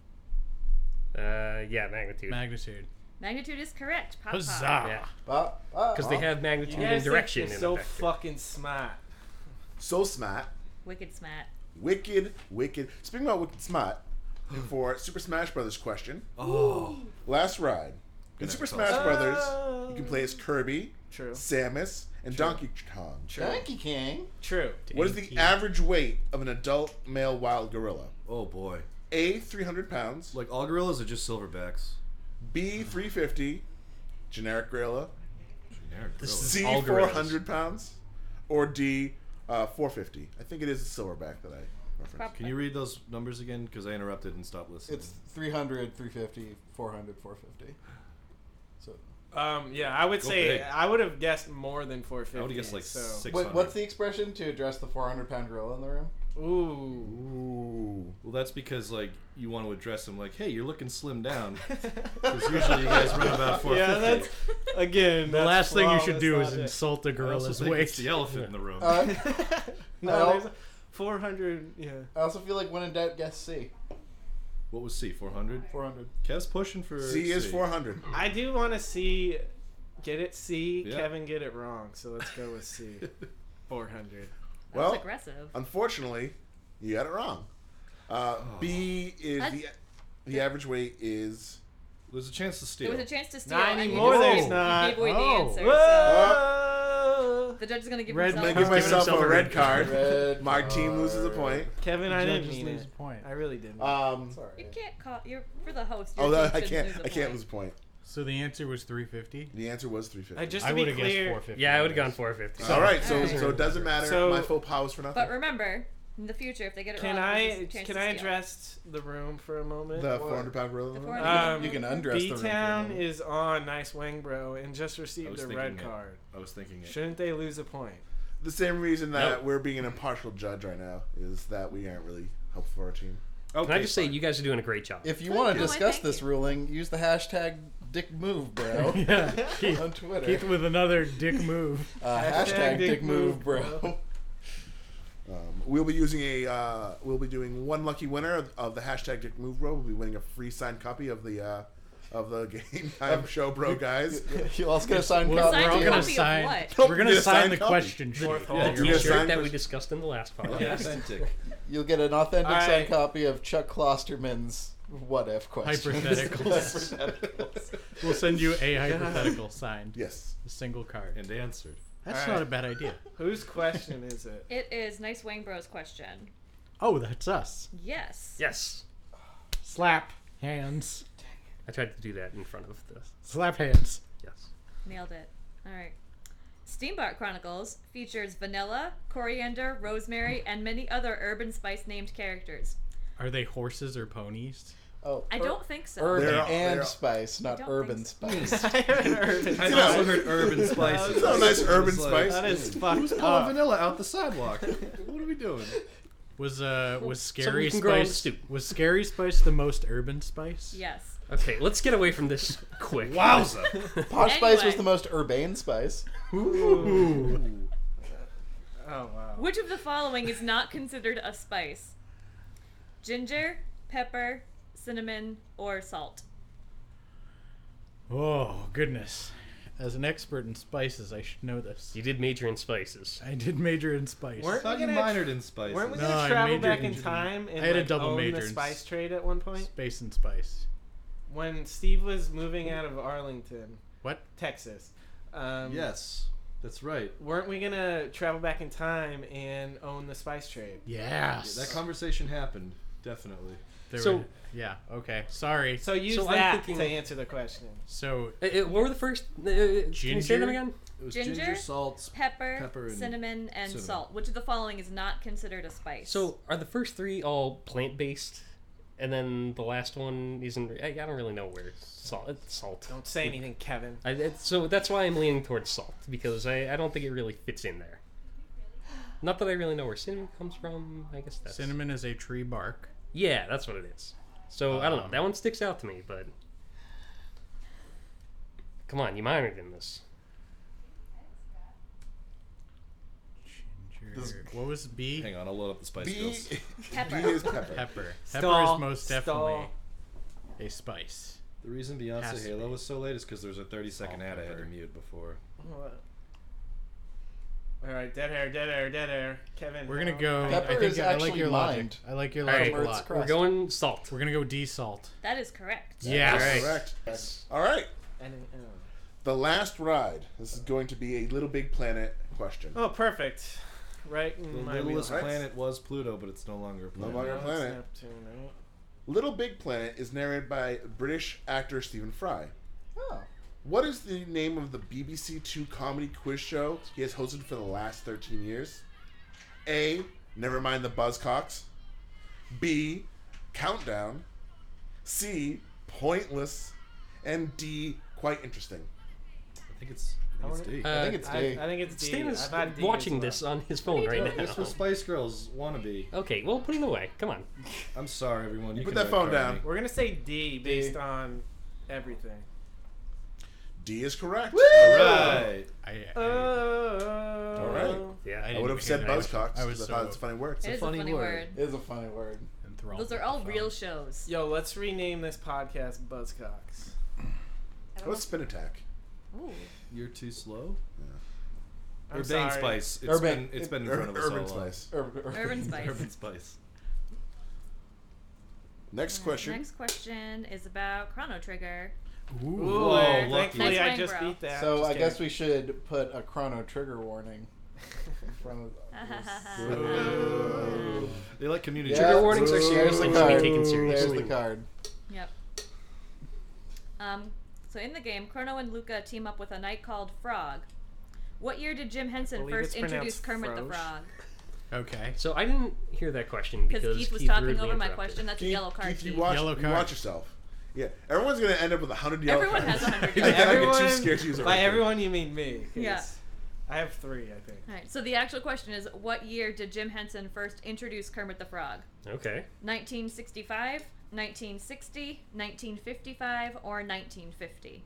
Uh, yeah, magnitude. Magnitude. Magnitude is correct. Pop, Huzzah! pop. Yeah, Bop, bop, because they bop. have You magnitude guys and think direction you're in so a vector. fucking smart. So smart. Wicked smart. Wicked, wicked. Speaking about wicked smart, for Super Smash Brothers question, Oh. last ride. In Good Super episode. Smash Brothers, Oh. you can play as Kirby, True. Samus, and Donkey Kong. True. Donkey King. True. What is the Donkey. average weight of an adult male wild gorilla? Oh boy. A, three hundred pounds. Like all gorillas are just silverbacks. B, three hundred fifty. Generic gorilla. Generic This gorillas. is- C, all four gorillas. hundred pounds. Or D, uh, four hundred fifty. I think it is a silverback that I referenced. Pop- Can you read those numbers again? Because I interrupted and stopped listening. It's three hundred, three fifty, four hundred, four fifty. So, Um, yeah, I would Go say big. I would have guessed more than four fifty. I would have guessed like so. six what, hundred. what's the expression to address the four hundred pound gorilla in the room? Ooh. Ooh. Well, that's because like you want to address them like, hey, you're looking slim down. Because usually you guys run about four fifty. Yeah, that's again. The that's last thing you should flawless do is logic. insult the I also gorilla's think weight. it's the elephant in the room. Uh, No, Well- there's four hundred. Yeah. I also feel like when in doubt, guess C. What was C? four hundred. four hundred. Kev's pushing for C is four hundred. I do want to see. Get it C. Yeah. Kevin get it wrong. So let's go with C. four hundred. That Well, was aggressive. unfortunately, you got it wrong. Uh, B is That's- the the average weight is. There's a chance to steal. There was a chance to steal. Not and you anymore, just there's gave- not. gave away the Oh. answer. Whoa! So the judge is gonna give Red himself. I'm gonna give Giving myself himself a a red red card. Red My team loses a card. point. Kevin, I The didn't judges mean lose it. a point. I really didn't. Um, Sorry. You can't call. You're for the host. Your oh, no, team I should can't. lose a I can't point. lose a point. So the answer was three fifty. The answer was three fifty. I just I to would be have guessed clear. four fifty. Yeah, I would have gone four fifty. All right, so Alright. so it doesn't matter. So- My faux pas was for nothing. But remember, in the future, if they get it Can wrong, I there's a chance can to I steal. address the room for a moment? the four hundred pound gorilla. The in four the hundred- room? Um, You can undress the room for a B-Town moment. is on Nice Wang Bro and just I received was a thinking red it. card. I was thinking it. Shouldn't they lose a point? The same reason that Nope. we're being an impartial judge right now is that we aren't really helpful for our team. Okay, Can I just say fine. you guys are doing a great job? If you Thank want you. to No, I discuss thank this you. ruling, use the hashtag DickMove, bro. Yeah. Keith, On Twitter. Keith with another dick move. Uh, Hashtag hashtag Dick DickMove, Move, bro. Um, we'll be using a. Uh, we'll be doing one lucky winner of, of the hashtag Dick Move Bro. We'll be winning a free signed copy of the uh, of the Game Time Show Bro guys. You'll also get a signed We're, copy. we're Signed all copy gonna of sign. what? Nope, We're you gonna get a sign signed the copy. question sheet. Fourth hole. The You get a T-shirt signed that we pers- discussed in the last podcast. Yeah, authentic. You'll get an authentic All signed right. copy of Chuck Klosterman's what if question. Hypotheticals. Hypotheticals. We'll send you a hypothetical signed, Yes. a single card. And answered. That's All not right. a bad idea. Whose question is it? It is Nice Wang Bros question. Oh, that's us. Yes. Yes. Slap hands. I tried to do that in front of this. Slap hands. Yes. Nailed it. All right. Steambark Chronicles features vanilla, coriander, rosemary, and many other urban spice named characters. Are they horses or ponies? Oh, I ur- don't think so. Urban They're- and they're- spice, not don't urban think spice. I haven't heard it. I've also heard urban spices. It's not a nice urban It's like, spice. That is fucked Who's pulling up. vanilla out the sidewalk? What are we doing? Was uh was something scary you can grow on the spice stoop. was scary spice the most urban spice? Yes. Okay, let's get away from this quick. Wowza! Posh spice was Anyway. the most urbane spice. Ooh. Oh wow. Which of the following is not considered a spice? Ginger, pepper, cinnamon, or salt? Oh goodness. As an expert in spices, I should know this. You did major in spices. I did major in spice. I Weren't thought we you gonna minored in spices. Weren't we No, gonna I travel majored back in in engineering. time and I had a like, double own major the in spice s- trade at one point? Space and spice. When Steve was moving out of Arlington, What? Texas. Um, Yes, that's right. Weren't we gonna travel back in time and own the spice trade? Yes. That conversation happened, definitely. There So- were- yeah. Okay. Sorry. So use So I'm that thinking- to answer the question. So Uh, uh, what were the first? Uh, can you say them Ginger? again? It was Ginger, ginger, salt. Pepper, Pepper and cinnamon, and cinnamon. salt. Which of the following is not considered a spice? So are the first three all plant based, and then the last one isn't? I, I don't really know where salt. It's salt. Don't say anything, Kevin. I, it, so that's why I'm leaning towards salt because I, I don't think it really fits in there. Not that I really know where cinnamon comes from. I guess that's cinnamon is a tree bark. Yeah, that's what it is. So I don't know. That one sticks out to me, but come on, you minored in this. Ginger. This- What was B? Hang on, I'll load up the spice B, girls. Pepper. B is pepper. Pepper. Pepper Stall, is most definitely stall. a spice. The reason Beyonce Has to Halo be. was so late is because there was a thirty second Salt, ad I had to pepper. mute before. All right, dead air, dead air, dead air. Kevin. We're gonna how- go. Pepper I think is I like actually your logic. mined. I like your All right, logic a Earth's lot. crust. We're going salt. We're gonna go D salt. That is correct. Yeah. That's Right. correct. All right. And, uh, The last ride. This is going to be a Little Big Planet question. oh, perfect. Right in The my littlest wheelhouse. planet was Pluto, but it's no longer a No planet. longer a No, it's planet. Neptune, right? Little Big Planet is narrated by British actor Stephen Fry. Oh. What is the name of the B B C Two comedy quiz show he has hosted for the last thirteen years? A. Never mind the Buzzcocks. B. Countdown. C. Pointless. And D. Quite interesting. I think it's, I think it's D. Uh, I think it's I, D. I think it's D. Stan is I've had D watching as well. this on his phone right now. This was Spice Girls wannabe. Okay, well, put it away. Come on. I'm sorry, everyone. You Put can that phone red card down. me. We're gonna say D based on everything. D is correct. Right. I, I, Oh. All right. Yeah. I I didn't would have said hear that. Buzzcocks. I was I so thought it's a funny word. It is a funny funny word. word. It is a funny word. enthralled Those are with all the real phone. shows. Yo, let's rename this podcast Buzzcocks. I How don't about Spin Attack? know. Ooh. You're too slow. I'm Urbane sorry. Spice. It's Urban- been it's been in front of us Urban all along. Spice. Urban, Urban Spice. Urban Spice. Next question. Next question is about Chrono Trigger. Ooh. Ooh, Whoa, lucky. thankfully Nice I playing, just bro. beat that. So Just I guess kidding. we should put a Chrono Trigger warning in front of. Ooh. They like community. Yeah. Trigger warnings are There's seriously the should be card. taken There's seriously. the card. Yep. Um, so in the game, Chrono and Luca team up with a knight called Frog. What year did Jim Henson believe first it's introduce pronounced Kermit the Froge. Frog? Okay. So I didn't hear that question because Because Keith was Keith talking rudely over my interrupted. question. That's a Keith, yellow card. Keith, you Keith. watch, Yellow you card. watch yourself. Yeah, everyone's gonna end up with a hundred yellow Everyone cards. has a hundred They yellow cannot Everyone, get too scared to use it. by right there. everyone you mean me. 'cause Yeah. I have three, I think. All right. So the actual question is, what year did Jim Henson first introduce Kermit the Frog? Okay. nineteen sixty-five, nineteen sixty, nineteen fifty-five, or nineteen fifty?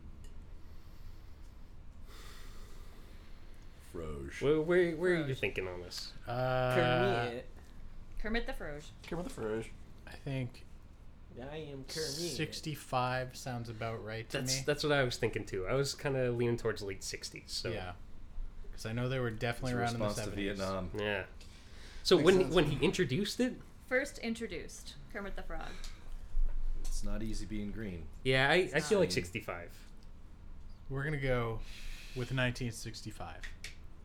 Froge. Where, where, where are you Froge. thinking on this? Uh, Kermit. Kermit the Froge. Kermit the Frog. I think I am Kermit. sixty-five sounds about right to That's me. that's what I was thinking too. I was kind of leaning towards late sixties. So Yeah. Because I know they were It's definitely a around in the response to seventies. Vietnam. yeah. So Makes when sense. when he introduced it, First introduced Kermit the Frog. It's not easy being green. yeah, I, I feel like Fine. sixty-five. We're gonna go with nineteen sixty-five.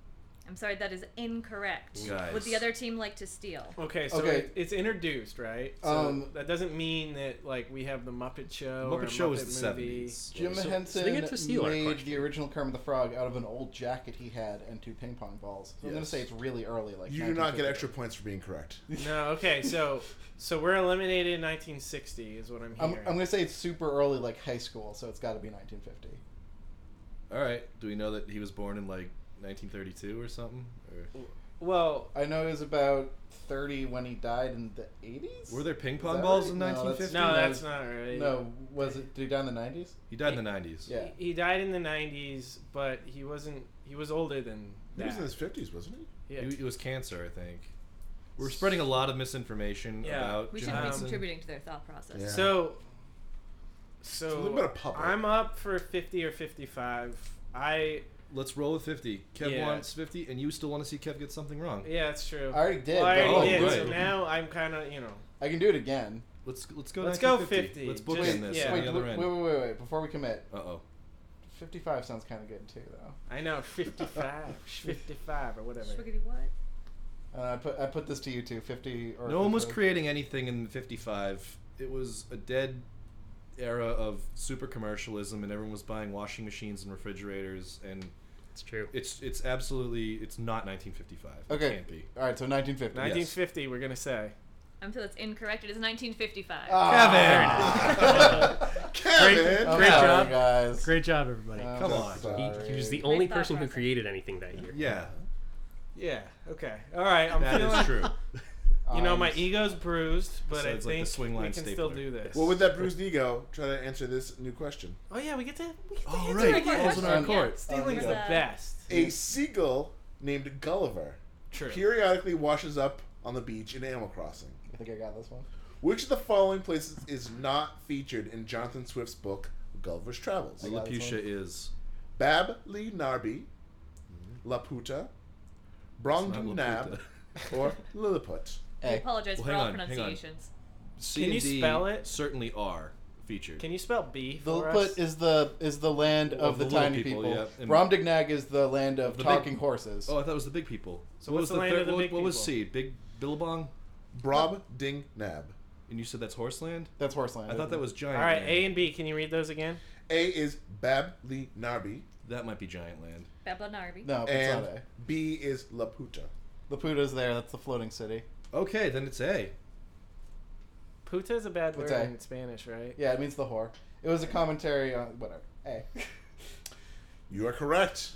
I'm sorry, that is incorrect. Guys. Would the other team like to steal? Okay, so Okay. It, it's introduced, right? So Um, that doesn't mean that like we have the Muppet Show. or a Muppet Show Muppet is the movie. seventies. Jim So- so Henson they get to steal our made question. the original Kermit the Frog out of an old jacket he had and two ping pong balls. So I'm gonna Yes. say it's really early, like You do not get nineteen fifty. extra points for being correct. No, okay, so so we're eliminated in nineteen sixty is what I'm I'm, hearing. I'm gonna say it's super early, like high school, so it's got to be nineteen fifty. All right. Do we know that he was born in like nineteen thirty-two or something? Or well, I know he was about thirty when he died in the eighties. were there ping Is pong that balls right? in No, nineteen that's- fifty? no, no, that's not right. No, was it? Did he die in the nineties? He died in the nineties. Yeah. He, he died in the nineties, but he wasn't. He was older than He was in that. his fifties, wasn't he? Yeah. It, it was cancer, I think. We're spreading a lot of misinformation Yeah. about We Jim shouldn't be Henson. contributing to their thought process. Yeah. So, It's a little bit so of puppet. I'm up for fifty or fifty-five. I Let's roll with fifty. Kev Yeah. wants fifty, and you still want to see Kev get something wrong. yeah, that's true. I already did. Well, I but- already Oh, did. right. So now I'm kind of you know. I can do it again. Let's let's go. Let's go nineteen fifty. fifty. Let's book Just- in this yeah. on wait, the other wait, end. wait, wait, wait, wait. Before we commit, Uh oh. fifty-five sounds kind of good too, though. I know fifty-five, fifty-five or whatever. Schwiggity what? And I put I put this to you too. Fifty or No one was fifty-five. creating anything in fifty-five. It was a dead era of super commercialism, and everyone was buying washing machines and refrigerators, and It's true. it's it's absolutely it's not nineteen fifty-five. Okay. It can't be. All right, so nineteen fifty. nineteen fifty, we're gonna say. I'm told that's incorrect. It is nineteen fifty-five. Ah. Kevin! I'm Great sorry, job. guys. Great job, everybody. I'm Come so on. sorry. He, he was the Great only thought person who process. created anything that year. Yeah, Yeah. Okay. All right. I'm that feeling. is true. You know, Um, my ego's bruised, but I Besides, like, the think swing we line can stapler. still do this. Well, with that bruised ego, try to answer this new question. Oh yeah, we get to. We get to Oh, answer right. again. Balls in our Um, court. Stealing's Um, the yeah. best. A seagull named Gulliver True. periodically washes up on the beach in Animal Crossing. I think I got this one. Which of the following places is not featured in Jonathan Swift's book Gulliver's Travels? I got this Lilliputian is Bab Lee Narby, Laputa, Brongdu Nab, or Lilliput? I Hey, apologize Well, for hang all on, hang on. pronunciations. C Can and you D spell it? certainly are featured. Can you spell B for Lilliput us? is the is the land Of of the the, little tiny people, people. yeah, and- Bromdignag is the land of The talking big- horses. Oh, I thought it was the big people. So what what's was the the land third? of the what, big what was people? C? Big Billabong, Brob Ding Nab. and you said that's Horseland. That's horseland. I thought that was Giant. All right, Land. A and B. Can you read those again? A is Bab Lee Narby, That might be Giant Land. Babla Narbi. No, it's and not A. B is Laputa. Laputa's there. That's the floating city. Okay, then it's A. Puta is a bad word It's A. in Spanish, right? Yeah, it means the whore. It was a commentary on whatever. A. You are correct.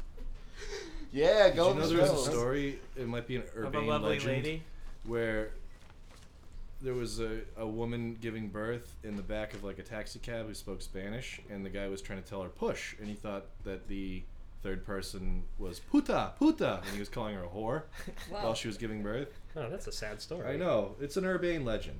Yeah, Did you go. know there was a story? It might be an Of a urbane lovely legend lady. where there was a, a woman giving birth in the back of like a taxi cab who spoke Spanish, and the guy was trying to tell her push, and he thought that the third person was puta puta, and he was calling her a whore Wow. while she was giving birth. Oh, that's a sad story. I know it's an urbane legend.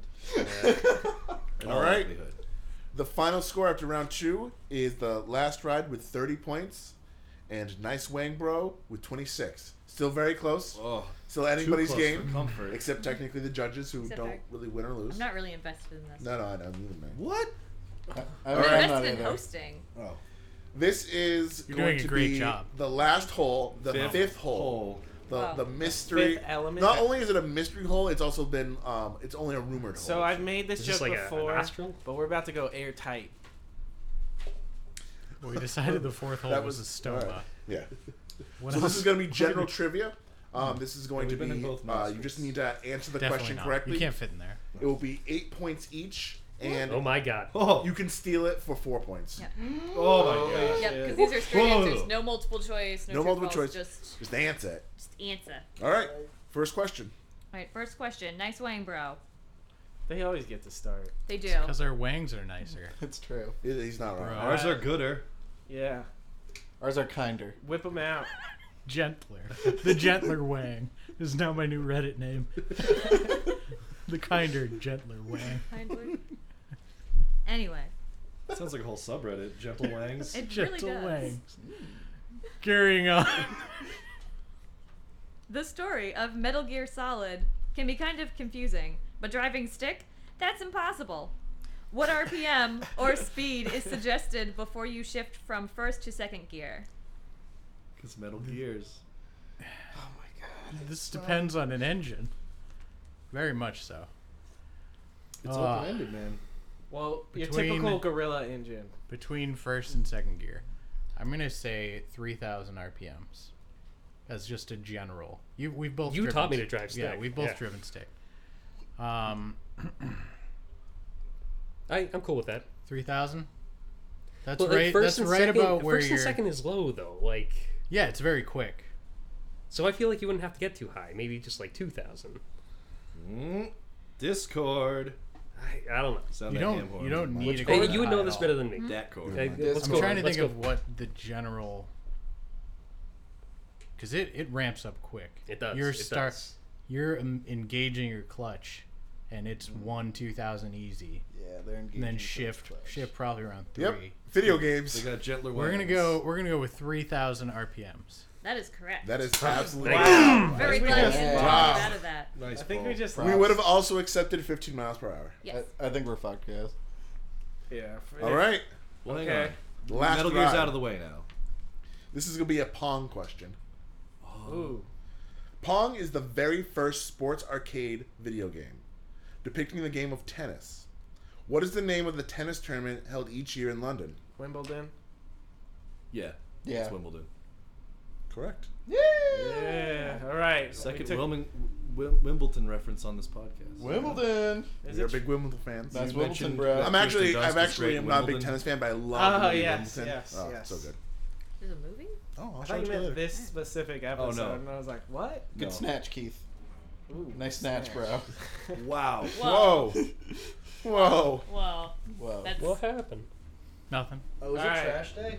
In All right. likelihood. The final score after round two is the last ride with thirty points, and Nice Wang Bro with twenty-six. Still very close. Oh, Still anybody's close game, for comfort. except technically the judges who Except don't I- really win or lose. I'm not really invested in this. No, no, I know. Neither am I. what? I, I I'm mean, I'm invested not in either. hosting. Oh, This is You're going doing a to great be job. the last hole, the fifth, Fifth hole, hole. the Wow. the mystery. Fifth element. Not only is it a mystery hole, it's also been um, it's only a rumored hole. So I've made this Is joke this like a- an before, astral? but we're about to go airtight. We decided the fourth hole That was, was- a stoma. alright. Yeah. What So this else? is going to be general trivia. Um, this is going We've to been in be. both Uh, you nostrils. just need to answer the Definitely question not. correctly. You can't fit in there. It will be eight points each, and Oh my god. Oh, you can steal it for four points. Yeah. oh my god. Yep, because these are straight Whoa. answers. No multiple choice. No, No true multiple false, choice. Just, Just answer it. just answer. All right. First question. All right, first question. Nice Wang Bro. They always get to start. They do. Because their wangs are nicer. It's true. He- He's not wrong. Bro. Ours are gooder. Yeah. Ours are kinder. Whip them out. Gentler. The gentler wang is now my new Reddit name. The kinder, gentler wang. Kindly. Anyway, Sounds like a whole subreddit. Gentle Wangs. it Gentle really does. wangs. Carrying on. The story of Metal Gear Solid can be kind of confusing, but driving stick? That's impossible. What R P M or speed is suggested before you shift from first to second gear? Because Metal Gears. Oh my god. This depends on an engine. Very much so. It's Ah. open-ended, man. Well, your Between- typical Gorilla engine. Between first and second gear, I'm gonna say three thousand R P Ms. As just a general. You we've both. You driven taught me to stick. drive Yeah, stick, we've both yeah. driven stick. Um, I, I'm cool with that. three thousand. That's Well, like, right. first That's and right second, about where first you're. and second is low though. Like, Yeah, it's very quick. so I feel like you wouldn't have to get too high. Maybe just like two thousand. Mm. Discord. I, I don't know. Sound You that don't. ham horn. You don't need to Hey, go you would that know high this at better all. than me. That chord. Okay, let's I'm go. trying to let's think go. of what the general. Because it, it ramps up quick. It does. You're it start. does. You're um, engaging your clutch, and it's one two thousand easy, Yeah, they're engaging. and then towards shift clutch. shift probably around three. Yep. Video They games. got gentler We're gonna wagons. go. We're gonna go with three thousand R P Ms. That is correct. That is absolutely. Wow. Very We glad you just- didn't Wow. get out of that. Nice I think ball. we just. Props. We would have also accepted fifteen miles per hour. Yes. I, I think we're fucked, guys. Yeah. for- All right. Well, hang Okay. on. Last Metal Gear's ride. out of the way now. This is gonna be a Pong question. Ooh. Pong is the very first sports arcade video game, depicting the game of tennis. What is the name of the tennis tournament held each year in London? Wimbledon. Yeah. Yeah. It's Wimbledon. Correct. Yeah. All right. We Second took- Wilming, Wim, Wimbledon reference on this podcast. Wimbledon. Is We're it big Wimbledon fans. That's You Wimbledon, mentioned bro. that I'm actually, Kirsten I'm Dunst was actually, great I'm in not a big Wimbledon. tennis fan, but I love Oh, the movie yes, Wimbledon. yes, oh, yes. so good. There's a movie? Oh, I'll I show thought it you to you meant later. this specific episode, no. and I was like, "What?" Good No. snatch, Keith. Ooh, Nice snatch, bro. Wow. Whoa. Whoa. Whoa. Whoa. That's What happened? Nothing. Oh, is All it right. trash day?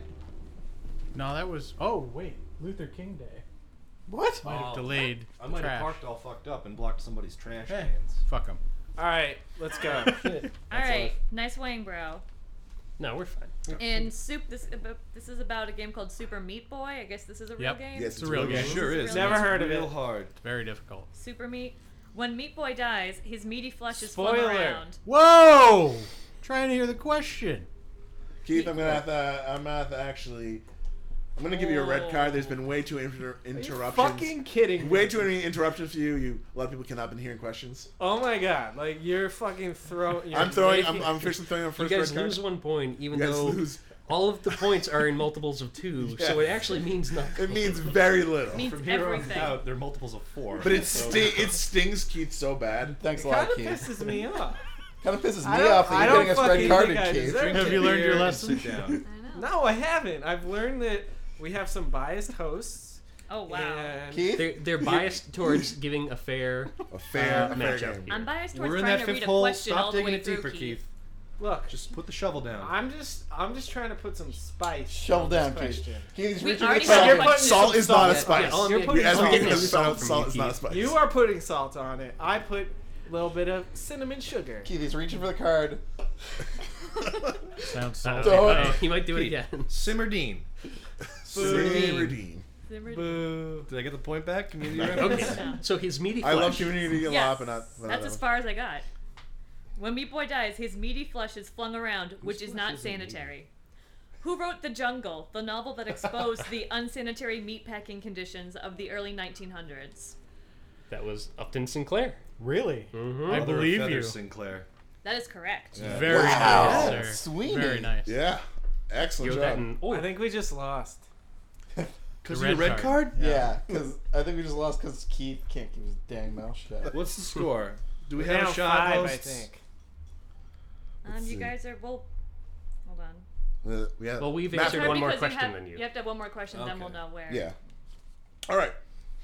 No, that was. Oh wait, Luther King Day What? might have Oh. delayed. I might trash. have parked all fucked up and blocked somebody's trash Hey. cans. Fuck them. All right, let's go. all right. Nice weighing, bro. No, we're fine. And soup. This this is about a game called Super Meat Boy. I guess this is a real Yep. game. Yes, It's a real game. It sure is. Never It's heard of real it. hard. Very difficult. Super Meat. When Meat Boy dies, his meaty flesh is flung Spoiler. around. Whoa! Trying to hear the question. Keith, I'm gonna have to. I'm gonna have to actually. I'm gonna give you a red Oh. card. There's been way too inter- Are you interruptions. fucking kidding? Way me? too many interruptions for you. You. A lot of people cannot been hearing questions. Oh my god! Like you're fucking throwing. I'm throwing. I'm, I'm officially throwing a You first guys red card. lose one point, even You guys though lose. all of the points are in multiples of two, so Yeah. it actually means nothing. It means very little. Means From here on everything. out, they're multiples of four. But it sti- it stings Keith so bad. Thanks a Kind lot, of Keith. pisses me off. Kind of pisses I me don't- off I that don't you're getting us fucking red carded, think I Keith. deserve Have to you be learned your here. lesson? Sit down. I know. No, I haven't. I've learned that we have some biased hosts. Oh wow. And Keith? They're, they're biased towards giving a fair. A fair, Uh, a fair matchup. game. I'm biased towards We're in trying that to fifth read a hole. question all Stop the digging way it through, deeper, Keith. Keith. look, Just put the shovel down. I'm just I'm just trying to put some spice. Shovel on this down, Keith. question. Keith's We reaching for already the have salt. a question. Salt is not a Yeah, spice. yeah, all I'm You're getting- putting As I'm we salt get getting into is the salt salt, from salt you, is not a Keith. spice. You are putting salt on it. I put a little bit of cinnamon sugar. Keith, he's reaching for the card. Sounds Uh, salty. Don't- uh, he might do it Keith. again. Simmerdine. Redeem. Redeem. Boo. Did I get the point back? Community Okay. reference? No. So his meaty I flesh. love Community a Yes, lot, but not. but that's not as that far as I got. When Meat Boy dies, his meaty flesh is flung around, which is flesh not isn't sanitary. Who wrote The Jungle, the novel that exposed the unsanitary meatpacking conditions of the early nineteen hundreds? That was Upton Sinclair. Really? Mhm. I Mother of believe Feathers you. Sinclair. That is correct. Yeah. Very Wow. nice, sir. Sweeney. Very nice. one. Yeah. Excellent Yo, that job. and, oh, I think we just lost. Because The of your red red card? Yeah, because I think we just lost because Keith can't keep his dang mouth shut. What's the score? Do we We're have down a shot, five, I hosts? think. Um, Let's you see. guys are well. Hold on. Uh, we have, Well, we've Matt- answered Sorry, one more because question you have, than you. You have to have one more question, then we'll Okay. know where. Yeah. All right.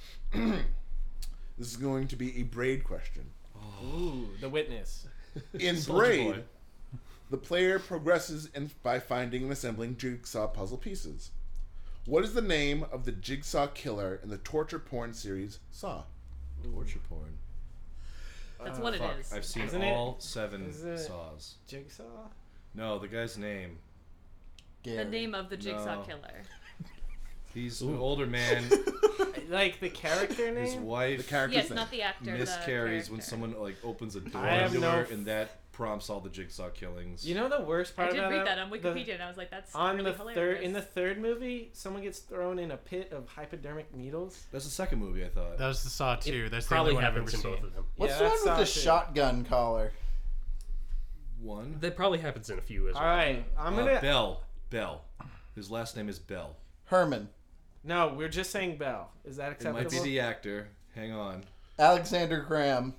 This is going to be a braid question. Ooh, the witness. In Soldier Braid, Boy. the player progresses in, by finding and assembling jigsaw puzzle pieces. What is the name of the jigsaw killer in the torture porn series Saw? Torture porn. That's Uh, what it Fuck, is. I've seen Isn't it- all seven is it- saws. Jigsaw? No, the guy's name. The Gary. name of the jigsaw No. killer. He's an older man. Like the character His name? The wife character's Yes, name. not the actor. the miscarries when character. someone like opens a door I have into no her, f- and that prompts all the Jigsaw killings. You know the worst part I did about read that? that on The- Wikipedia, and I was like, "That's on really the hilarious." third in the third movie, someone gets thrown in a pit of hypodermic needles. That's the second movie, I thought. That was the Saw two. That's the Probably only one I've ever happens in seen. both of them. What's Yeah, the one that's with the Saw two. shotgun collar? One. That probably happens in a few as All well. right, I'm Uh, gonna. Bell. Bell. His last name is Bell. Herman. No, we're just saying Bell. Is that It acceptable? might be the actor. Hang on. Alexander Graham.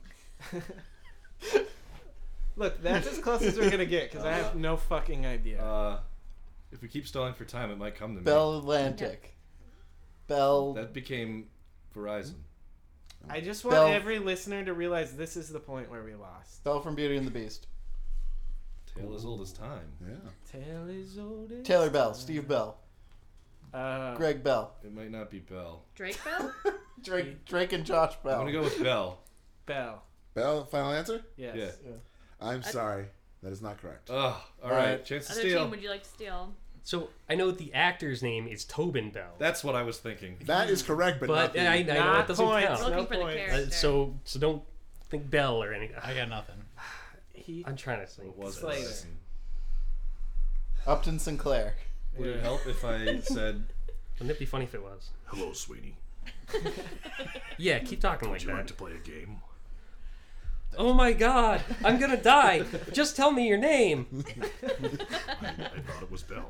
Look, that's as close as we're gonna get because I have no fucking idea. Uh, if we keep stalling for time, it might come to me. Bell Atlantic. Bell. That became Verizon. I just want Bell- every listener to realize this is the point where we lost. Bell from Beauty and the Beast. Tale as old as time. Yeah. Tale is old as Taylor Bell. Steve Bell. Uh, Greg Bell. It might not be Bell. Drake Bell. Drake, Drake and Josh I'm Bell. gonna go with Bell. Bell. Bell, final answer? Yes. Yeah. I'm sorry. That is not correct. Ugh. All All right. right. Chance to Other steal. team, would you like to steal? So I know the actor's name is Tobin Bell. That's what I was thinking. That is correct, but, but not the, I, I know Not it doesn't points. count. Looking No for the points. character. Uh, so so don't think Bell or anything. I got nothing. He. I'm trying to think. It was Slater. Verizon. Upton Sinclair. Would it help if I said, Wouldn't it be funny if it was? "Hello, sweetie. Yeah, keep talking like that. play a game?" Oh my god, I'm gonna die. Just tell me your name. I thought it was Bell.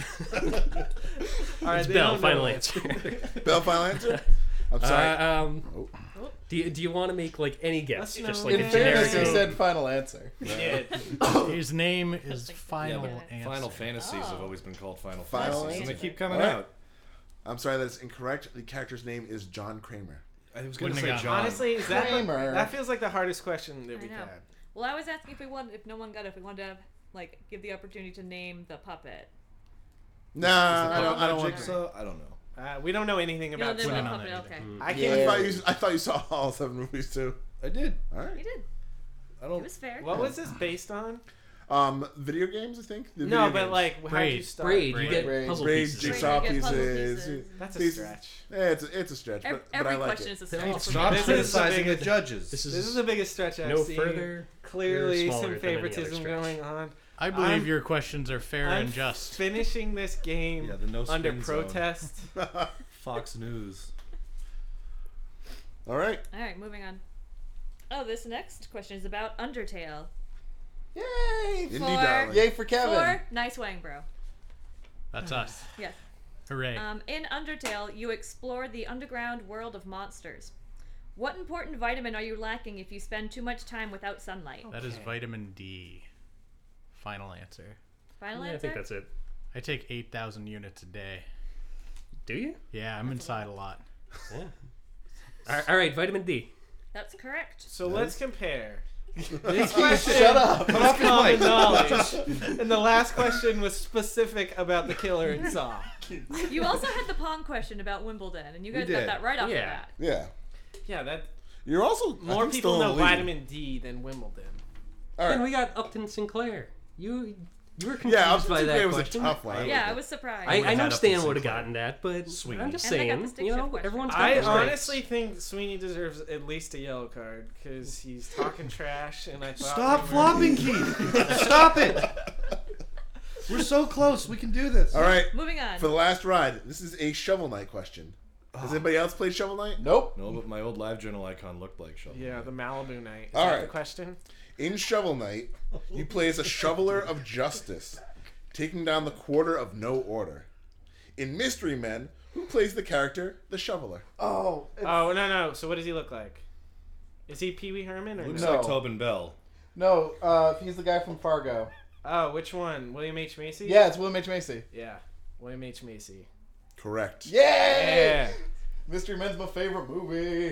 All right, It's they Bell. don't Final know. answer. Bell, final answer? I'm sorry. Uh, um, Oh. do you, do you want to make like any guess? Let's Just know. like In a fairness, generic. he said final answer. He did. His name is like- Final Yeah, but- Answer. Final Fantasies have Oh. always been called Final, Final Fantasies, and they Answer. keep coming Alright. out. I'm sorry, that's incorrect. The character's name is John Kramer. I was gonna Wouldn't say have John. Honestly, is that Kramer. that feels like the hardest question that I we've know. had. Well, I was asking if we wanted, if no one got it, if we wanted to have, like, give the opportunity to name the puppet. Nah, Is the I don't, puppet I don't not want Jigsaw? I don't know. Uh, we don't know anything You know, about the, We the don't know puppet. that Okay. either. I I can't. thought, you, I thought you saw all seven movies too. I did. All You right. did. I It don't. was fair. What was this based on? Um, video games, I think. The No, video but games. like, how'd you Braid. start? Braid, you Braid. get Braid. puzzle Braid, pieces. jigsaw Braid, you get puzzle pieces. pieces. That's a These- stretch. Yeah, it's a, it's a stretch, Every, but, but every I like question it. is a They're stretch. all for Stop me. This is criticizing the the big- judges. This is, This is the biggest stretch I've no seen. further. Clearly, You're some smaller than any other favoritism stretch. going on. I believe I'm- your questions are fair I'm and just. finishing this game Yeah, the no under spin zone. protest. Fox News. All right. All right, moving on. Oh, this next question is about Undertale. Yay! Indie For- darling. Yay for Kevin. For Nice Wang Bro. That's us. Yes. Hooray. Um, in Undertale, you explore the underground world of monsters. What important vitamin are you lacking if you spend too much time without sunlight? That is okay. vitamin D. Final answer. Final Yeah, I answer? think that's it. I take eight thousand units a day. Do you? Yeah, I'm inside a lot. Yeah. All- all right, vitamin D. That's correct. So let's compare. This This question Shut up. was common knowledge, and the last question was specific about the killer in Saw. You also had the Pong question about Wimbledon, and you We guys got did. that right off the Yeah. bat. Yeah. Yeah, that You're also I more think, people still in know the lead. vitamin D than Wimbledon. All Then right. we got Upton Sinclair. You you were confused Yeah, Upton by Sinclair that was a question. tough one. I Yeah, like I it. was surprised. I, I would've know had Stan Upton would have Sinclair. gotten that, but Sweeney. I'm just And they got saying, the stick you shift know, question. everyone's got I their strengths. honestly think Sweeney deserves at least a yellow card because he's talking trash, and I thought Stop we were- flopping, Keith. Stop it. We're so close. We can do this. All right. Moving on. For the last ride, this is a Shovel Knight question. Has anybody else played Shovel Knight? Nope. No, but my old live journal icon looked like Shovel. Yeah, the Malibu Night. Is All that right. the question? In Shovel Knight, you play as a shoveler of justice, taking down the Quarter of No Order. In Mystery Men, who plays the character the Shoveler? Oh. it's- Oh no no. So what does he look like? Is he Pee Wee Herman or Looks no? like No. Tobin Bell. No, uh, he's the guy from Fargo. Oh, which one? William H Macy? Yeah, it's William H. Macy. Yeah, William H Macy. Correct. Yay! Yeah. Mystery Men's my favorite movie.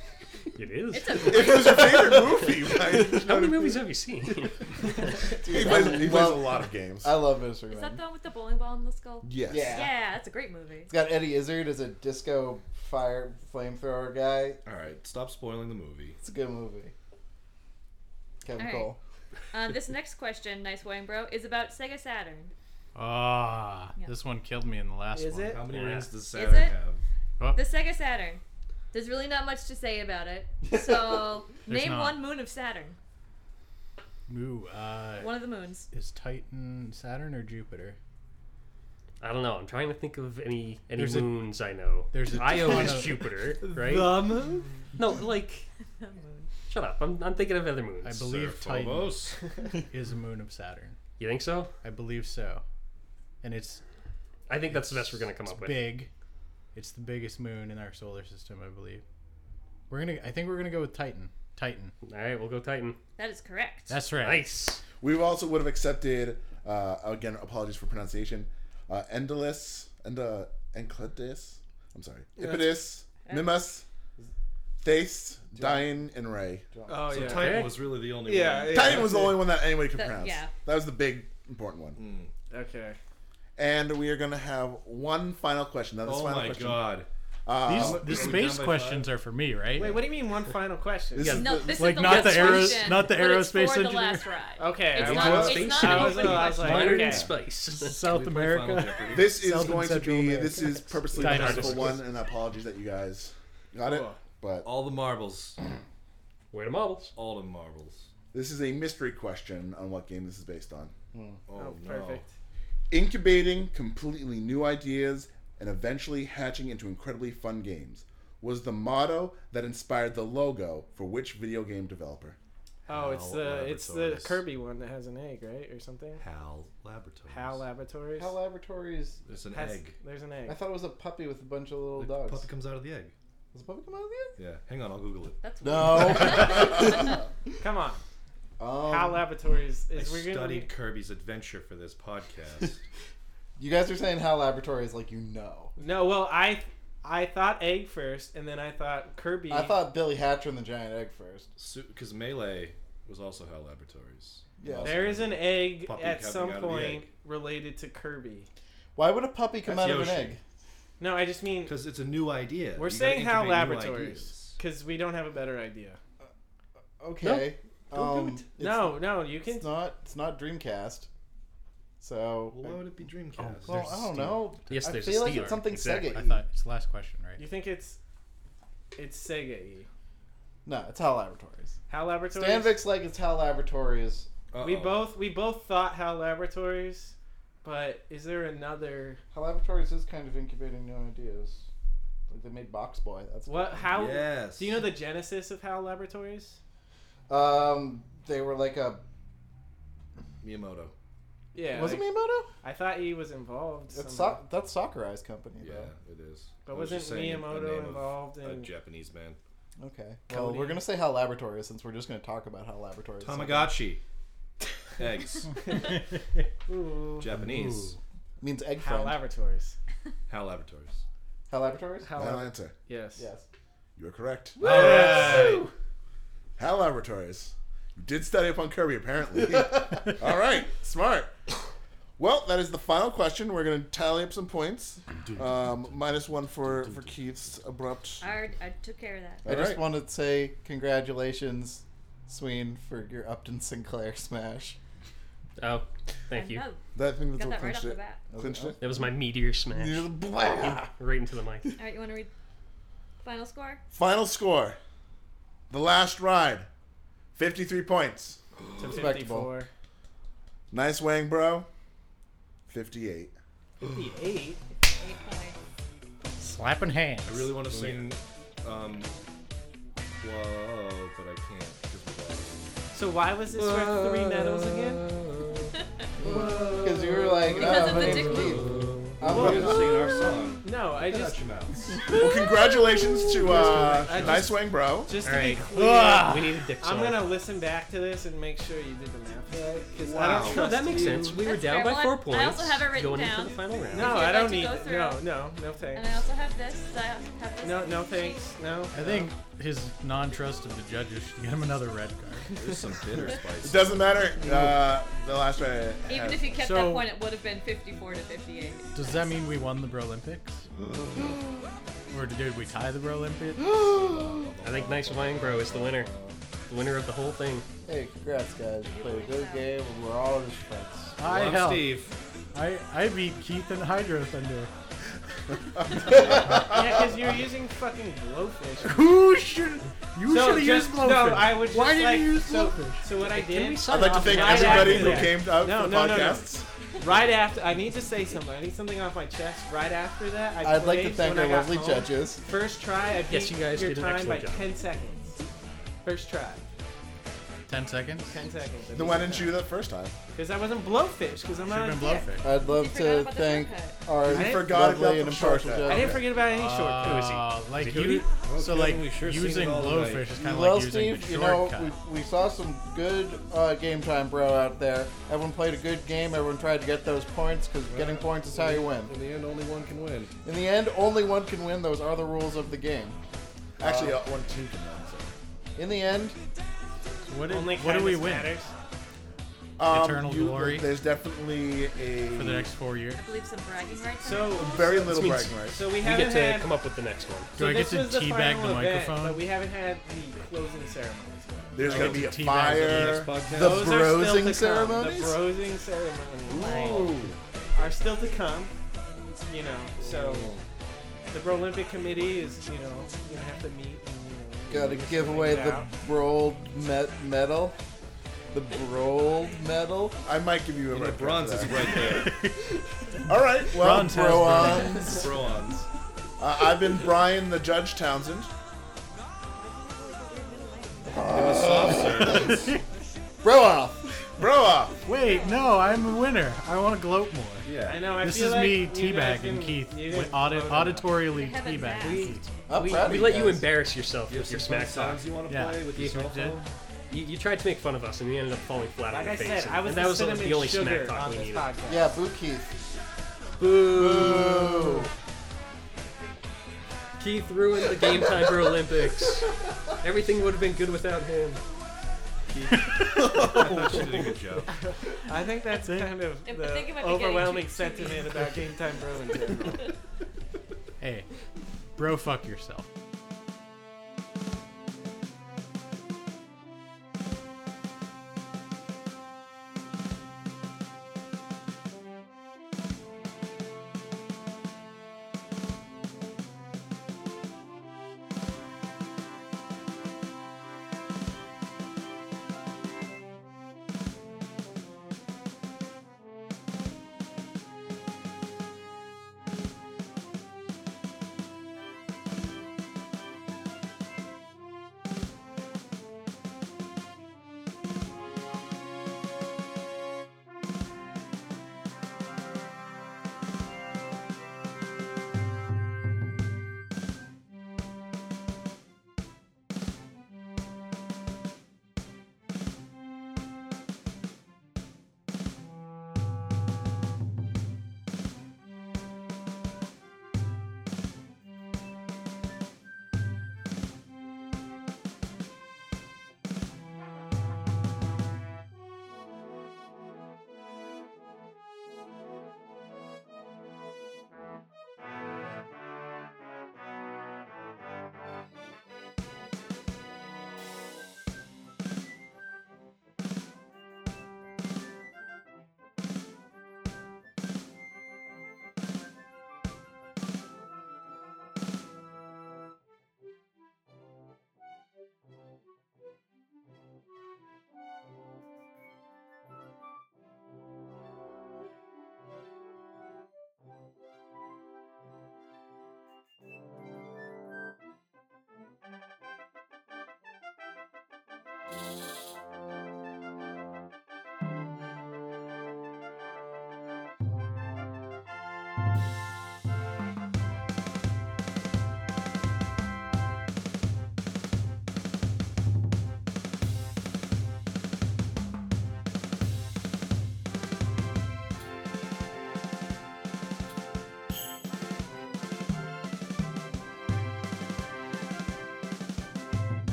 It is. It's a If it was your favorite movie, right? How many movies have you seen? He plays, he plays a lot of games. I love Mystery Is Men. that the one with the bowling ball in the skull? Yes. Yeah. Yeah, that's a great movie. It's got Eddie Izzard as a disco fire flamethrower guy. All right, stop spoiling the movie. It's a good movie. Kevin All right. Cole. Uh, this next question, Nice Wang Bro, is about Sega Saturn. Ah, Yeah. this one killed me in the last Is one. it? How many Yeah. rings does Is Saturn it? have? The Sega Saturn. There's really not much to say about it. So, There's name not. one moon of Saturn. Ooh, uh, One of the moons. is Titan Saturn or Jupiter? I don't know. I'm trying to think of any any There's a- moons I know. there's a Io ton is of- Jupiter, right? The moon? No, like. Shut up. I'm, I'm thinking of other moons. I believe Sir Titan Phobos. is a moon of Saturn. You think so? I believe so. And it's I think that's the best we're gonna come it's up with. big. It's the biggest moon in our solar system, I believe. We're gonna. I think we're gonna go with Titan. Titan. All right, we'll go Titan. That is correct. That's right. Nice. We also would have accepted, uh, again, apologies for pronunciation, uh, Endelus, Enda, Enclitus, I'm sorry, Ipidus, Mimas, Thace, Dian, and Ray. Oh, So yeah. Titan Okay. was really the only Yeah, one. yeah. Titan was the only one that anybody could That- pronounce. yeah. That was the big, important one. Mm. Okay. And we are going to have one final question. Now, this Oh final my question. god. Uh, These are the we space done by questions are for me, right? Wait, what do you mean one final question? This Yeah. is No, the- this Like, is the not last the aeros- question, not the but it's aerospace for the engineer? last ride. Okay, It's I not, was- it's space not I an was, open I was question. like, Modern okay. space. South Can we play Final America. Jeopardy? This is South and going to Central be, America. this is purposely the Dinosaurs. hardest one, and apologies that you guys got it. Cool. But All the marbles. Where the marbles? All the marbles. this is a mystery question on what game this is based on. Oh, Oh, no. perfect. Incubating completely new ideas and eventually hatching into incredibly fun games was the motto that inspired the logo for which video game developer? Oh, it's HAL the it's the Laboratories. Kirby one that has an egg, right, or something? HAL Laboratories. HAL Laboratories. Hal Laboratories. There's an Has- egg. There's an I egg. thought it was a puppy with a bunch of little The dogs. puppy comes out of the egg. Does a puppy come out of the Yeah. Hang on, I'll Google it. That's egg? Come on. um, HAL Laboratories I is we're gonna studied be- Kirby's Adventure for this podcast. You guys are saying Hal Laboratories like you know. No, well, I I thought egg first, and then I thought Kirby. I thought Billy Hatcher and the Giant Egg first. Because Melee was also HAL Laboratories. Yeah. there is an egg Puppy at coming some out of the point egg. related to Kirby. Why would a puppy come That's out of Yoshi. an egg? No, I just mean Because it's a new idea. we're You saying gotta HAL incubate new Laboratories ideas. because we don't have a better idea. Okay. Go do um, it. it's- No, no, you can. It's not. It's not Dreamcast. So. Well, why would it be Dreamcast? well, There's I don't Steel. know. Yes, I there's a feel like Steeler. it's something Exactly. Sega. I thought it's the last question, right? You think it's it's Sega E. No, it's Hal Laboratories. HAL Laboratories. Stanvik's like it's Hal Laboratories. We Uh-oh. both we both thought HAL Laboratories, but is there another? Hal Laboratories is kind of incubating new ideas. Like they made Box Boy. That's What? How? Yes. Do you know the genesis of HAL Laboratories? Um, they were like a. Miyamoto. Yeah. was like- it Miyamoto? I thought he was involved. It's somehow. so- that's Sakur Eye's company, Yeah, though. it is. But I was wasn't just saying the Miyamoto name of involved A in- Japanese man. Okay. Well, Cody. we're gonna say Hal Laboratories since we're just gonna talk about Hal Laboratories. Tamagotchi. Eggs. Ooh. Japanese. Means egg HAL friend. Laboratories. HAL Laboratories. Hal Laboratories? HAL Final Lab- answer. Yes. Yes. You are correct. Alright. HAL Laboratories. You did study up on Kirby, apparently. All right, smart. Well, that is the final question. We're going to tally up some points. Um, minus one for, for Keith's abrupt. I, already- I took care of that. I All just right. wanted to say congratulations, Sween, for your Upton Sinclair smash. Oh, thank you. I know. That, I think that's Got what that right clinched off the it. bat. Clinched it. That was my meteor smash. Blah. Right into the mic. All right, you want to read final score? Final score. The last ride. fifty-three points. To Respectable. fifty-four. Nice wang, bro. fifty-eight. fifty-eight. Eight points. Slapping hands. I really want to sing um, Whoa, but I can't because we lost. So why was this worth three medals again? Because you were like, Because oh, of my the name's dick Keith. move. I'm We're gonna gonna sing our song. No, I Get just out your mouths. Well, congratulations to uh, I just- Nice Wang, bro. just All to be right. clear. Ah. We need a dick I'm song. gonna listen back to this and make sure you did the math right. Because I Wow. don't No, trust that makes you. sense. We were That's down fair. by Well, I- four I points. also have it written going down. into the final round. No, If you'd I like don't to need. go th- through. No, no, no thanks. And I also have this. I have this. No, no thanks. No. I think his non-trust of the judges should get him another red card. There's some bitter spice. It doesn't matter. Uh, the last ride. Even has- if you kept So- that point, it would have been fifty-four to fifty-eight. Does that mean we won the Bro Olympics? Or did we tie the Bro Olympics? I think Nice Wine Bro is the winner. The winner of the whole thing. Hey, congrats, guys. You played a good game, and we're all just friends. I Love helped. Steve. I, I beat Keith and Hydro Thunder. Yeah, because you're using fucking blowfish. Who should? You So should have used just- blowfish. No, I would just Why did like, you use so, blowfish? so what I Can we did, sign I'd like to off thank now? Right everybody after who that. came out No, for the no, no, no. podcasts. right after, I need to say something. I need something off my chest. Right after that, I I'd like to played thank when our I got lovely home. judges. First try, I beat Yes, you guys your did an time by excellent job. ten seconds. First try, Ten seconds. ten seconds. Then why didn't you do that first time? Because I wasn't blowfish. Because I'm Should not have a been dick. blowfish. I'd You love forgot to about the thank shortcut. our I forgot lovely about and the impartial shortcut. I didn't judges. forget about any shortcut. Uh, like Is it you, Well, so Kevin, like we sure seen using it all blowfish tonight. is kind of Well, like using Steve, the you know, shortcut. we, we saw some good uh, game time, bro, out there. Everyone played a good game. Everyone tried to get those points because getting points is how you win. In the end, only one can win. In the end, only one can win. Those are the rules of the game. Actually, Uh, uh, one team can win. So. In the end, what did, Only what do we kindness win matters. Um, Eternal you- glory? There's definitely a for the next four years? I believe some bragging rights. So, very little means- bragging rights. so we We haven't get to had. come up with the next one. Do so I get this to was the teabag final the event, microphone? but we haven't had the closing ceremonies yet. There's I gonna get be a to teabag fire. Next podcast. The Those are still brosing to come. ceremonies? The brosing ceremonies Ooh. are still to come. You know, so the Bro Olympic Committee is, you know, gonna have to meet. And, you know, gotta figure give some away things the out. brold met medal. The brold medal. I might give you a And the red bronze card is for right there. that. All right. Well, Bronze has Bronze. Bronze. uh, I've been Brian the Judge Townsend. It was soft serve. Bro off. Bro off. Wait, no, I'm the winner. I want to gloat more. Yeah. I know. I This feel is like me you guys teabagging didn't- Keith. you With didn't audit, vote on it. auditorially They haven't teabagging asked. Keith. I'm We, proud of we you let you guys. embarrass yourself You have with your some fun smack talk. songs you want to Yeah. play with You your cell did. phone? You, you tried to make fun of us, and we ended up falling flat Like on I our face. said, and, I was and that the was the cinnamon only smack sugar talk on we this needed. podcast. Yeah, boo Keith. Boo! Keith ruined the Game Time for Olympics. Everything would have been good without him. She did a good job. I think that's Think- kind of I the think it might be overwhelming getting too- too sentiment about Game Time Bro in general. Hey, bro, fuck yourself.